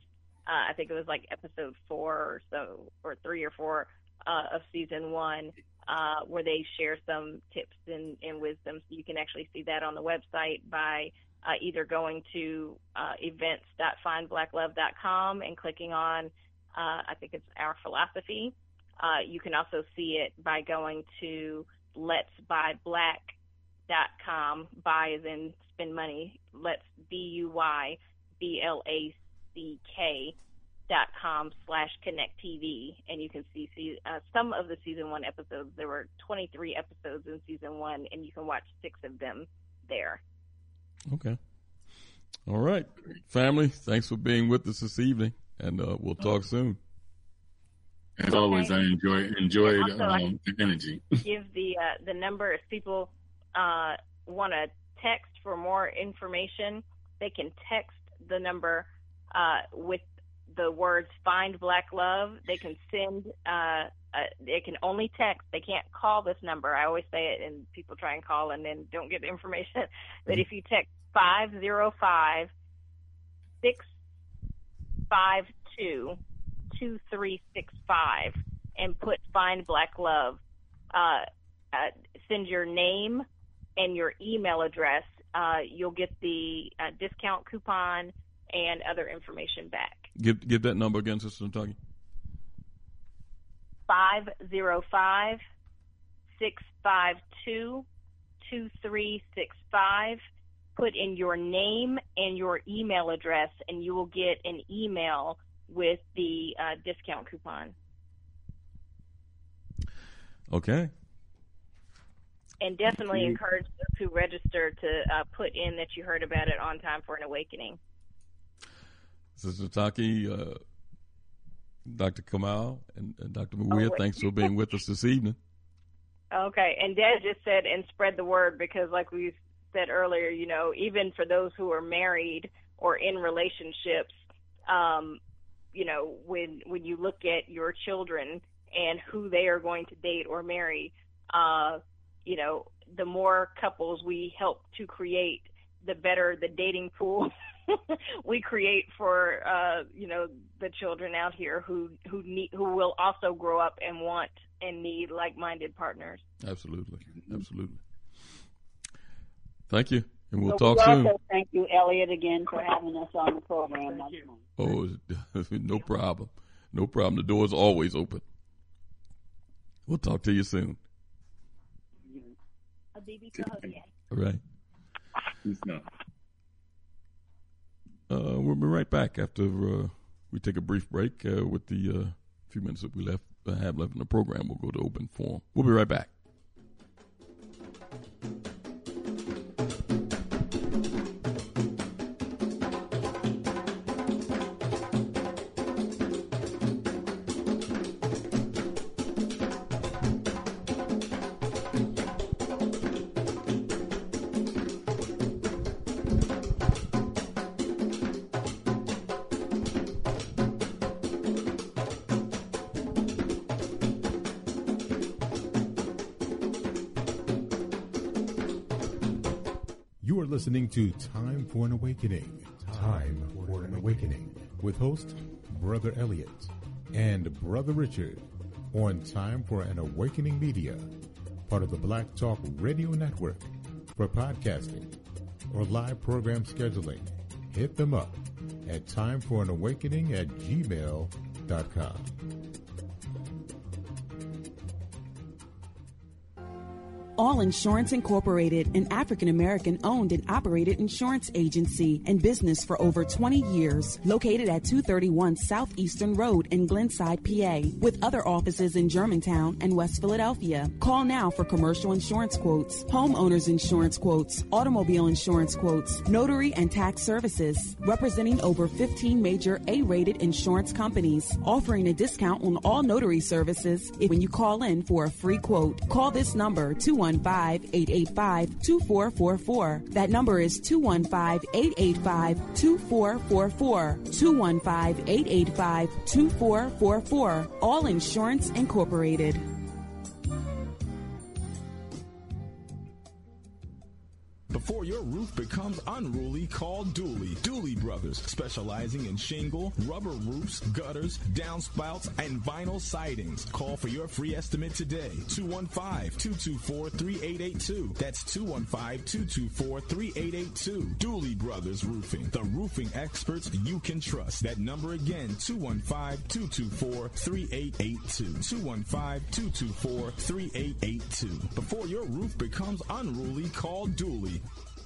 uh, I think it was like episode four or so, or three or four uh, of season one, uh, where they share some tips and, and wisdom. So you can actually see that on the website by uh, either going to uh, events dot find black love dot com and clicking on, uh, I think it's Our Philosophy. Uh, you can also see it by going to lets buy black dot com. Buy as in spend money. Let's B U Y B L A C K dot com slash connect T V, and you can see, see uh, some of the season one episodes. There were twenty-three episodes in season one, and you can watch six of them there. Okay. All right. Family, thanks for being with us this evening, and uh, we'll talk soon. As always, I enjoy enjoyed Also, I um, the energy. Give the uh, the number if people uh, want to text for more information. They can text the number uh, with the words "Find Black Love." They can send. Uh, uh, they can only text. They can't call this number. I always say it, and people try and call and then don't get the information. But if you text five zero five six five two. two three six five and put Find Black Love, uh, uh, send your name and your email address, uh, you'll get the uh, discount coupon and other information back. Give give that number again, Sister Nataki. five zero five six five two two three six five. Put in your name and your email address, and you will get an email with the uh, discount coupon. Okay. And definitely encourage those who register to uh, put in that you heard about it on Time for an Awakening. Sister Taki, uh, Doctor Kamal, and, and Doctor Mawia, oh, thanks for being with us this evening. Okay. And Dad just said, and spread the word, because like we said earlier, you know, even for those who are married or in relationships, um, you know, when when you look at your children and who they are going to date or marry, uh, you know, the more couples we help to create, the better the dating pool we create for, uh, you know, the children out here who who need who will also grow up and want and need like-minded partners. Absolutely, absolutely. Thank you. And we'll so talk we soon. Also thank you, Elliot, again for having us on the program. Oh, no problem. No problem. The door is always open. We'll talk to you soon. All right. Uh, we'll be right back after uh, we take a brief break uh, with the uh, few minutes that we left uh, have left in the program. We'll go to open forum. We'll be right back. You are listening to Time for an Awakening. Time for an Awakening with host Brother Elliot and Brother Richard on Time for an Awakening Media, part of the Black Talk Radio Network. For podcasting or live program scheduling, hit them up at timeforanawakening at gmail dot com. All Insurance Incorporated, an African-American owned and operated insurance agency and business for over twenty years, located at two thirty-one Southeastern Road in Glenside, P A, with other offices in Germantown and West Philadelphia. Call now for commercial insurance quotes, homeowners insurance quotes, automobile insurance quotes, notary and tax services, representing over fifteen major A-rated insurance companies, offering a discount on all notary services if when you call in for a free quote. Call this number, two one five, eight eight five, two four four four. That number is two one five, eight eight five, two four four four. two one five, eight eight five, two four four four. All Insurance Incorporated. Before your roof becomes unruly, call Dooley. Dooley Brothers, specializing in shingle, rubber roofs, gutters, downspouts, and vinyl sidings. Call for your free estimate today. two one five, two two four, three eight eight two. That's two one five, two two four, three eight eight two. Dooley Brothers Roofing, the roofing experts you can trust. That number again, two one five, two two four, three eight eight two. two one five, two two four, three eight eight two. Before your roof becomes unruly, call Dooley.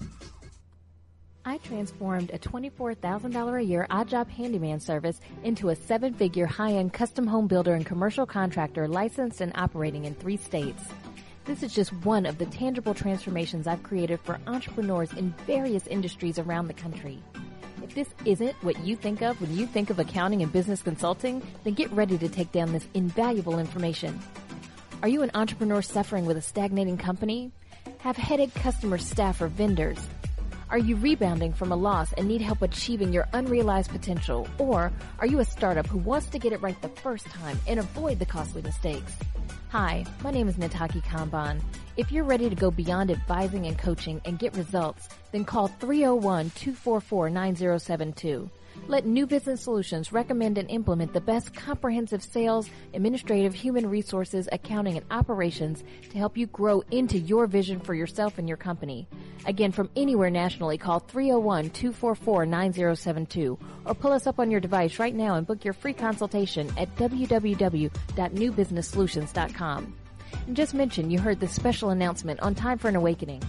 I transformed a twenty-four thousand dollars a year odd job handyman service into a seven-figure high-end custom home builder and commercial contractor licensed and operating in three states. This is just one of the tangible transformations I've created for entrepreneurs in various industries around the country. If this isn't what you think of when you think of accounting and business consulting, then get ready to take down this invaluable information. Are you an entrepreneur suffering with a stagnating company? Have headache customers, staff, or vendors? Are you rebounding from a loss and need help achieving your unrealized potential? Or are you a startup who wants to get it right the first time and avoid the costly mistakes? Hi, my name is Nataki Kanban. If you're ready to go beyond advising and coaching and get results, then call three oh one, two four four, nine oh seven two. Let New Business Solutions recommend and implement the best comprehensive sales, administrative, human resources, accounting, and operations to help you grow into your vision for yourself and your company. Again, from anywhere nationally, call three oh one, two four four, nine oh seven two or pull us up on your device right now and book your free consultation at w w w dot new business solutions dot com. And just mention you heard this special announcement on Time for an Awakening.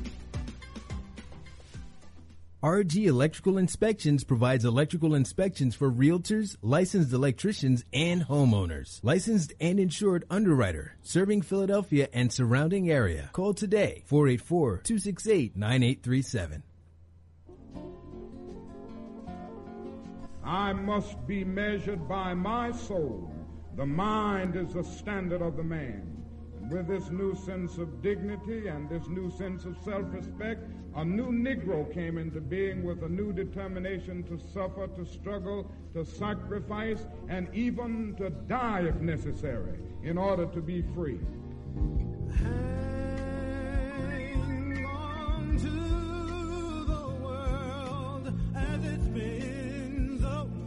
R G Electrical Inspections provides electrical inspections for realtors, licensed electricians, and homeowners. Licensed and insured underwriter, serving Philadelphia and surrounding area. Call today, four eight four, two six eight, nine eight three seven. I must be measured by my soul. The mind is the standard of the man. And with this new sense of dignity and this new sense of self-respect, a new Negro came into being with a new determination to suffer, to struggle, to sacrifice, and even to die if necessary in order to be free. Hang on to the world as it spins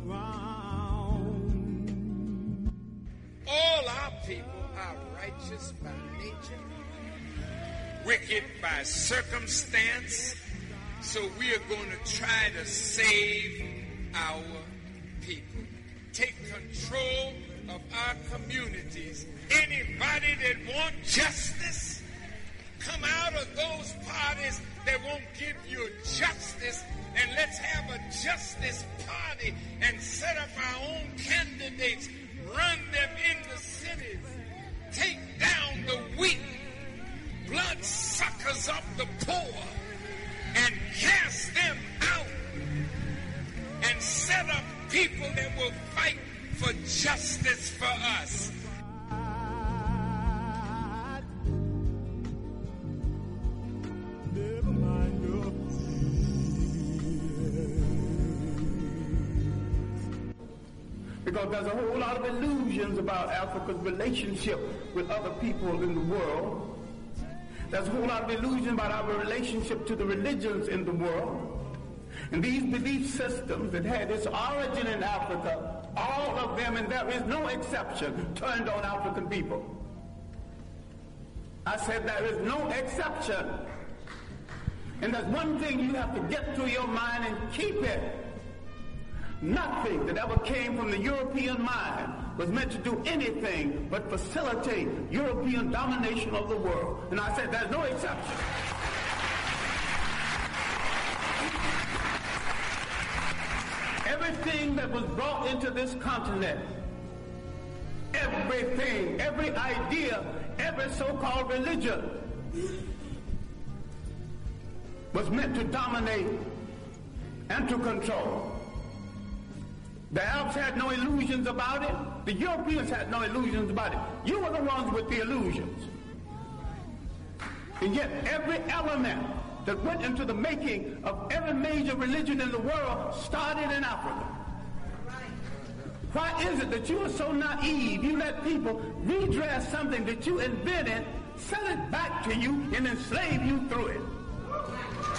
around. All our people are righteous by nature, wicked by circumstance, so we are going to try to save our people. Take control of our communities. Anybody that want justice, come out of those parties that won't give you justice, and let's have a justice party and set up our own candidates, run them in the cities, take down the weak, blood suckers up the poor, and cast them out, and set up people that will fight for justice for us. Never mind your because there's a whole lot of illusions about Africa's relationship with other people in the world. There's a whole lot of illusions about our relationship to the religions in the world. And these belief systems that had its origin in Africa, all of them, and there is no exception, turned on African people. I said there is no exception. And there's one thing you have to get through your mind and keep it. Nothing that ever came from the European mind was meant to do anything but facilitate European domination of the world. And I said there's no exception. Everything that was brought into this continent, everything, every idea, every so-called religion was meant to dominate and to control. The Arabs had no illusions about it. The Europeans had no illusions about it. You were the ones with the illusions. And yet every element that went into the making of every major religion in the world started in Africa. Why is it that you are so naive? You let people redress something that you invented, sell it back to you, and enslave you through it.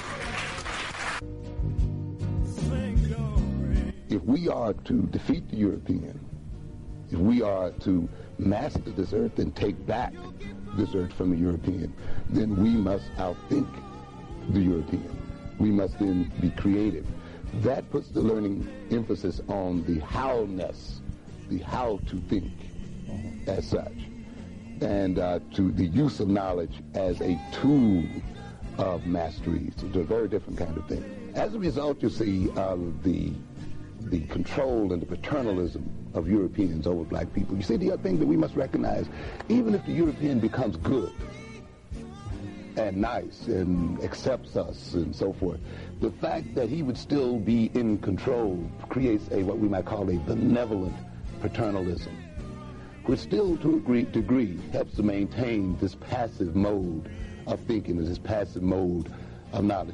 if we are to defeat the European, if we are to master this earth and take back this earth from the European, then we must outthink the European. We must then be creative. That puts the learning emphasis on the how-ness, the how to think as such, and uh, to the use of knowledge as a tool of mastery. It's a very different kind of thing. As a result, you see uh, the the control and the paternalism of Europeans over black people. You see, the other thing that we must recognize, even if the European becomes good and nice and accepts us and so forth, the fact that he would still be in control creates a what we might call a benevolent paternalism, which still to a great degree helps to maintain this passive mode of thinking, this passive mode of knowledge.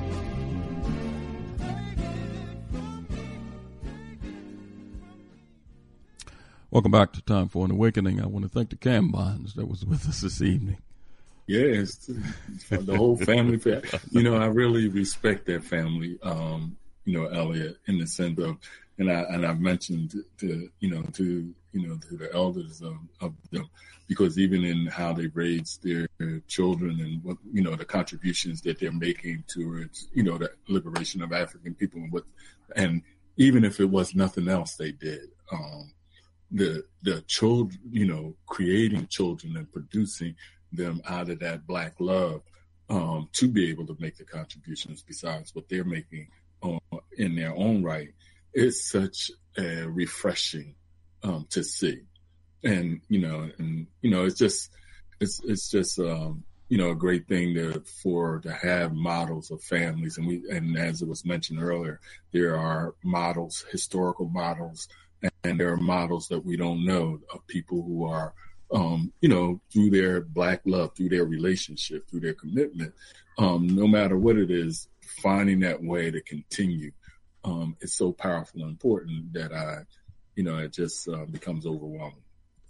Welcome back to Time for an Awakening. I want to thank the Cambons that was with us this evening. Yes, for the whole family. You know, I really respect that family, um, you know, Elliot, in the sense of, and I and I've mentioned to you know to you know to the elders of, of them, because even in how they raise their children and what you know the contributions that they're making towards you know the liberation of African people and what, and even if it was nothing else they did. Um, the the children, you know, creating children and producing them out of that black love um, to be able to make the contributions besides what they're making uh, in their own right is such a refreshing um, to see. And, you know, and, you know, it's just, it's, it's just, um, you know, a great thing to, for, to have models of families. And we, and as it was mentioned earlier, there are models, historical models, and there are models that we don't know of people who are, um, you know, through their black love, through their relationship, through their commitment, um, no matter what it is, finding that way to continue um, is so powerful and important that I, you know, it just uh, becomes overwhelming.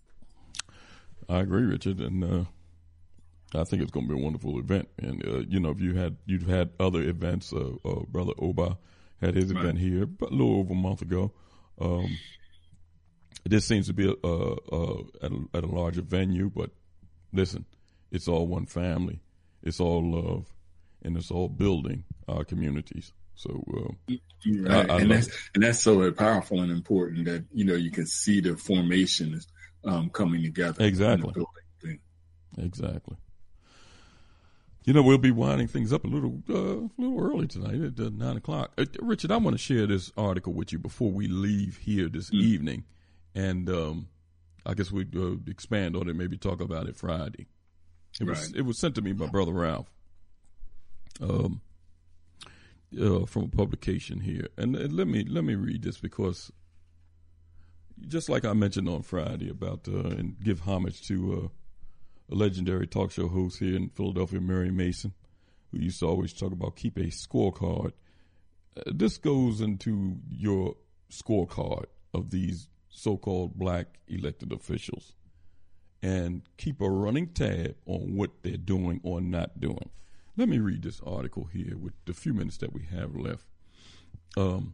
I agree, Richard, and uh, I think it's going to be a wonderful event. And uh, you know, if you had you've had other events, uh, uh, Brother Oba had his right. event here a little over a month ago. Um, this seems to be a, uh, uh, at, a, at a larger venue, but listen, it's all one family, it's all love, and it's all building our communities. So, uh, right. I, I and that's it. and that's so powerful and important that you know you can see the formation um, coming together. Exactly. Thing. Exactly. You know, we'll be winding things up a little, uh, a little early tonight at uh, nine o'clock. Uh, Richard, I want to share this article with you before we leave here this mm. evening, and um, I guess we uh, expand on it, maybe talk about it Friday. It right. was it was sent to me by Brother Ralph, um, uh, from a publication here, and, and let me let me read this because, just like I mentioned on Friday about uh, and give homage to. Uh, a legendary talk show host here in Philadelphia, Mary Mason, who used to always talk about keep a scorecard. Uh, this goes into your scorecard of these so-called black elected officials and keep a running tab on what they're doing or not doing. Let me read this article here with the few minutes that we have left. Um,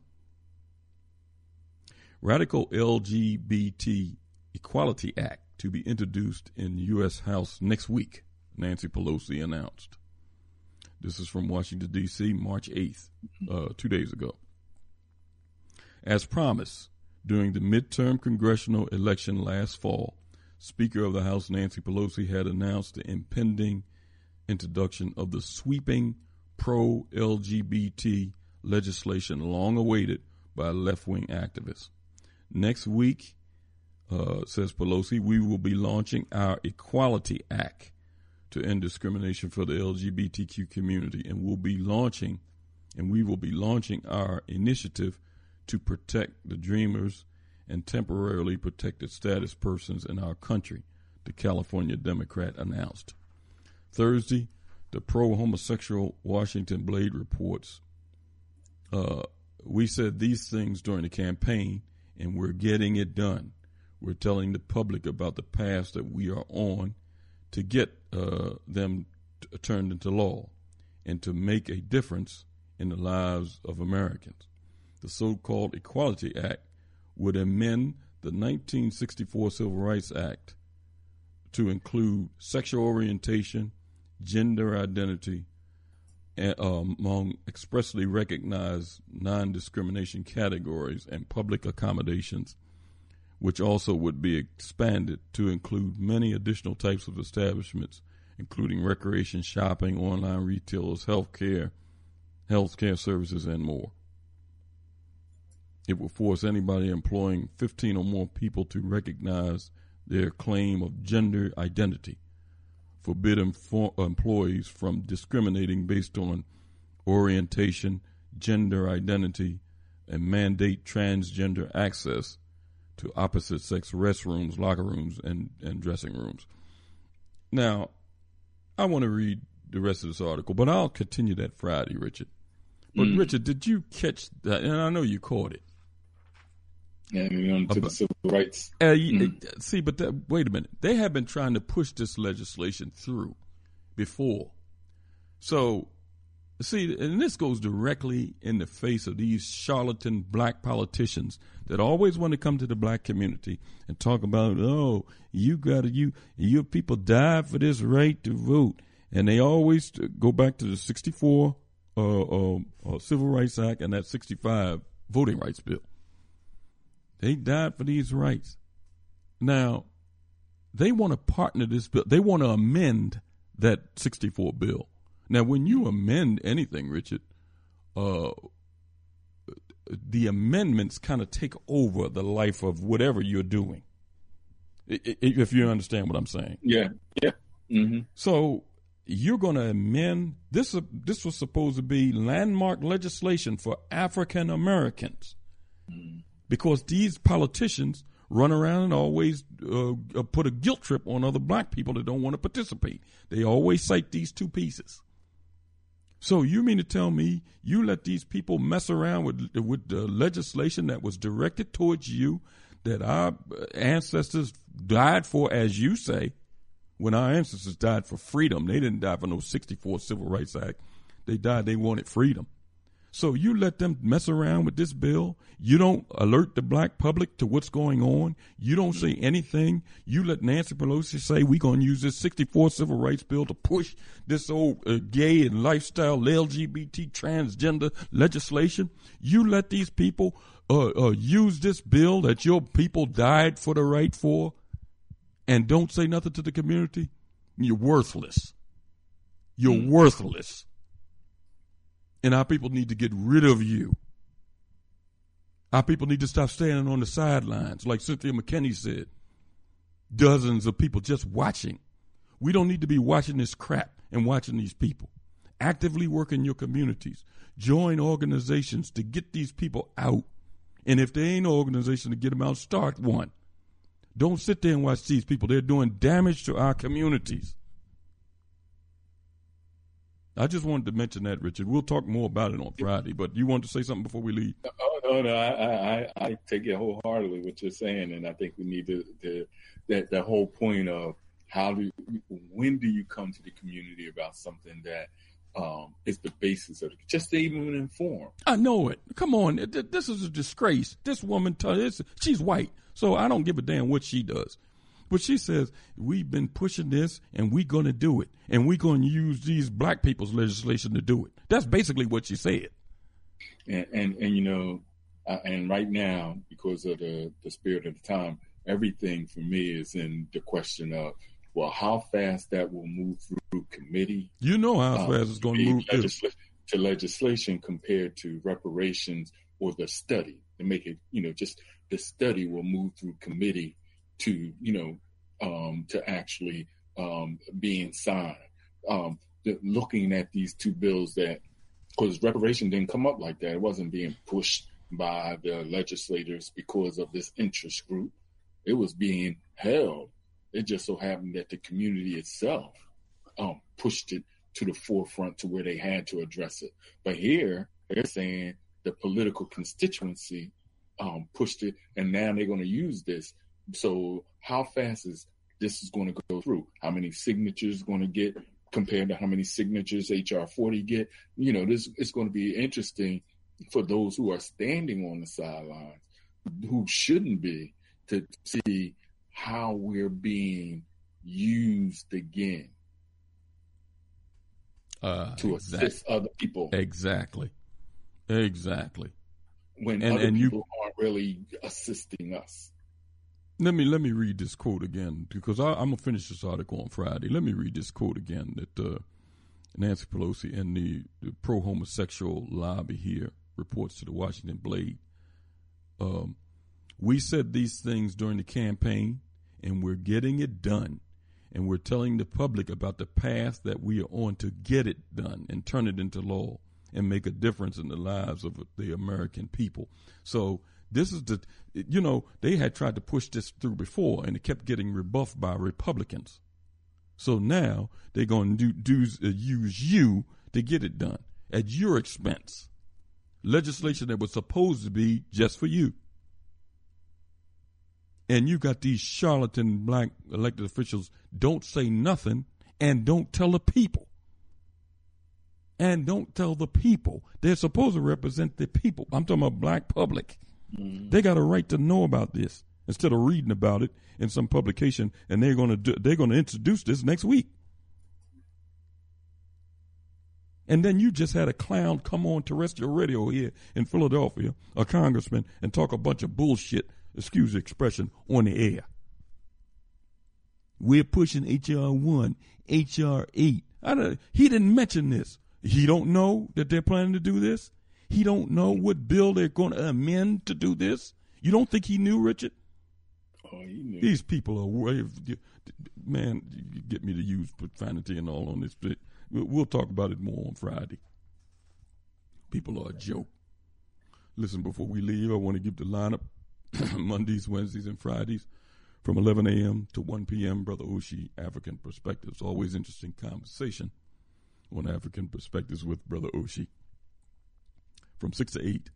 Radical L G B T Equality Act to be introduced in U S House next week, Nancy Pelosi announced. This is from Washington, D C, March eighth, uh, two days ago. As promised, during the midterm congressional election last fall, Speaker of the House Nancy Pelosi had announced the impending introduction of the sweeping pro-L G B T legislation long awaited by left-wing activists. Next week, Uh, says Pelosi, we will be launching our Equality Act to end discrimination for the L G B T Q community, and we'll be launching, and we will be launching our initiative to protect the dreamers and temporarily protected status persons in our country, the California Democrat announced. Thursday, the pro-homosexual Washington Blade reports, uh, we said these things during the campaign, and we're getting it done. We're telling the public about the paths that we are on to get uh, them t- turned into law and to make a difference in the lives of Americans. the so-called Equality Act would amend the nineteen sixty-four Civil Rights Act to include sexual orientation, gender identity, and, um, among expressly recognized non-discrimination categories and public accommodations, which also would be expanded to include many additional types of establishments, including recreation, shopping, online retailers, healthcare, healthcare services, and more. It will force anybody employing fifteen or more people to recognize their claim of gender identity, forbid empl- employees from discriminating based on orientation, gender identity, and mandate transgender access to opposite-sex restrooms, locker rooms, and, and dressing rooms. Now, I want to read the rest of this article, but I'll continue that Friday, Richard. But, mm. Richard, did you catch that? And I know you caught it. Yeah, moving on to the civil rights. Uh, mm. See, but that, wait a minute. They have been trying to push this legislation through before. So, see, and this goes directly in the face of these charlatan black politicians that always want to come to the black community and talk about, oh, you got to, you, your people died for this right to vote. And they always go back to the sixty-four uh, uh, uh, Civil Rights Act and that sixty-five Voting Rights Bill. They died for these rights. Now, they want to partner this bill. They want to amend that sixty-four bill. Now, when you amend anything, Richard, uh, the amendments kind of take over the life of whatever you're doing, if you understand what I'm saying. Yeah, yeah. Mm-hmm. So you're going to amend this. Uh, this was supposed to be landmark legislation for African Americans. Mm-hmm. Because these politicians run around and always uh, put a guilt trip on other black people that don't want to participate. They always cite these two pieces. So you mean to tell me you let these people mess around with with the legislation that was directed towards you, that our ancestors died for, as you say, when our ancestors died for freedom? They didn't die for no sixty-four Civil Rights Act. They died, they wanted freedom. So you let them mess around with this bill. You don't alert the black public to what's going on. You don't say anything. You let Nancy Pelosi say we're going to use this sixty-four Civil Rights Bill to push this old uh, gay and lifestyle L G B T transgender legislation. You let these people uh, uh, use this bill that your people died for the right for and don't say nothing to the community. You're worthless. You're mm. worthless. And our people need to get rid of you. Our people need to stop standing on the sidelines, like Cynthia McKinney said. Dozens of people just watching. We don't need to be watching this crap and watching these people. Actively work in your communities. Join organizations to get these people out. And if there ain't no organization to get them out, start one. Don't sit there and watch these people. They're doing damage to our communities. I just wanted to mention that, Richard. We'll talk more about it on Friday, but you wanted to say something before we leave? Oh, no, no, I, I, I take it wholeheartedly what you're saying, and I think we need to, to that the whole point of how do, when do you come to the community about something that um, is the basis of it, just to even inform. I know it. Come on, this is a disgrace. This woman, she's white, so I don't give a damn what she does. But she says, we've been pushing this, and we're going to do it. And we're going to use these black people's legislation to do it. That's basically what she said. And, and, and you know, uh, and right now, because of the, the spirit of the time, everything for me is in the question of, well, how fast that will move through committee. You know how um, fast it's going to move legisla- to legislation compared to reparations or the study. To make it, you know, just the study will move through committee to, you know, um, to actually um, being signed. Um, the, looking at these two bills that, because reparation didn't come up like that. It wasn't being pushed by the legislators because of this interest group. It was being held. It just so happened that the community itself um, pushed it to the forefront to where they had to address it. But here, they're saying the political constituency um, pushed it, and now they're going to use this. So how fast is this is going to go through? How many signatures going to get compared to how many signatures H R forty get? You know, this it's going to be interesting for those who are standing on the sidelines, who shouldn't be, to see how we're being used again uh, to exactly. assist other people. Exactly. Exactly. When and, other and people you, aren't really assisting us. Let me let me read this quote again, because I, I'm gonna finish this article on Friday. Let me read this quote again that uh, Nancy Pelosi and the, the pro-homosexual lobby here reports to the Washington Blade. Um, we said these things during the campaign, and we're getting it done, and we're telling the public about the path that we are on to get it done and turn it into law and make a difference in the lives of the American people. So this is the, you know, they had tried to push this through before, and it kept getting rebuffed by Republicans. So now they're going to do, do, uh, use you to get it done at your expense. Legislation that was supposed to be just for you. And you got these charlatan black elected officials don't say nothing and don't tell the people. And don't tell the people. They're supposed to represent the people. I'm talking about black public. Mm-hmm. They got a right to know about this instead of reading about it in some publication, and they're going to do, they're going to introduce this next week. And then you just had a clown come on terrestrial radio here in Philadelphia, a congressman, and talk a bunch of bullshit, excuse the expression, on the air. We're pushing H R one, H R eight. I don't, he didn't mention this. He don't know that they're planning to do this. He don't know what bill they're going to amend to do this. You don't think he knew, Richard? Oh, he knew. These people are way, man, you get me to use profanity and all on this. We'll talk about it more on Friday. People are a joke. Listen, before we leave, I want to give the lineup Mondays, Wednesdays, and Fridays from eleven a.m. to one p.m. Brother Oshie, African Perspectives. Always interesting conversation on African Perspectives with Brother Oshie. From six to eight.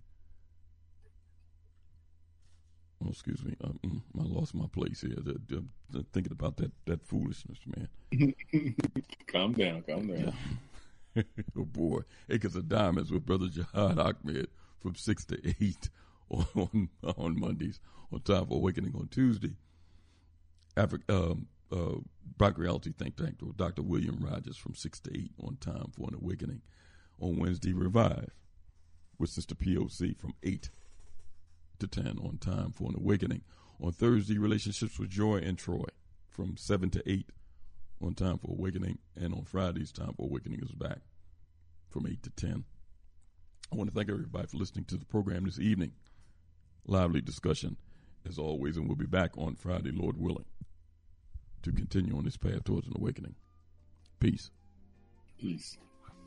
Oh, excuse me. I, I lost my place here. I'm thinking about that, that foolishness, man. Calm down, calm down. Yeah. Oh, boy. Acres of Diamonds with Brother Jihad Ahmed from six to eight on, on Mondays. On Time for Awakening on Tuesday. Afri- um, uh, Black Reality Think Tank with Doctor William Rogers from six to eight on Time for an Awakening. On Wednesday, Revive with Sister P O C from eight to ten on Time for an Awakening. On Thursday, Relationships with Joy and Troy from seven to eight on Time for Awakening. And on Fridays, Time for Awakening is back from eight to ten. I want to thank everybody for listening to the program this evening. Lively discussion, as always, and we'll be back on Friday, Lord willing, to continue on this path towards an awakening. Peace. Peace.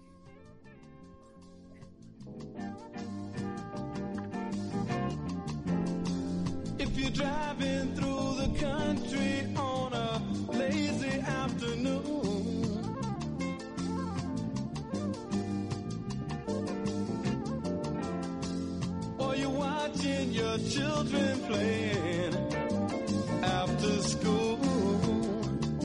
If you're driving through the country on a lazy afternoon, or you're watching your children playing after school,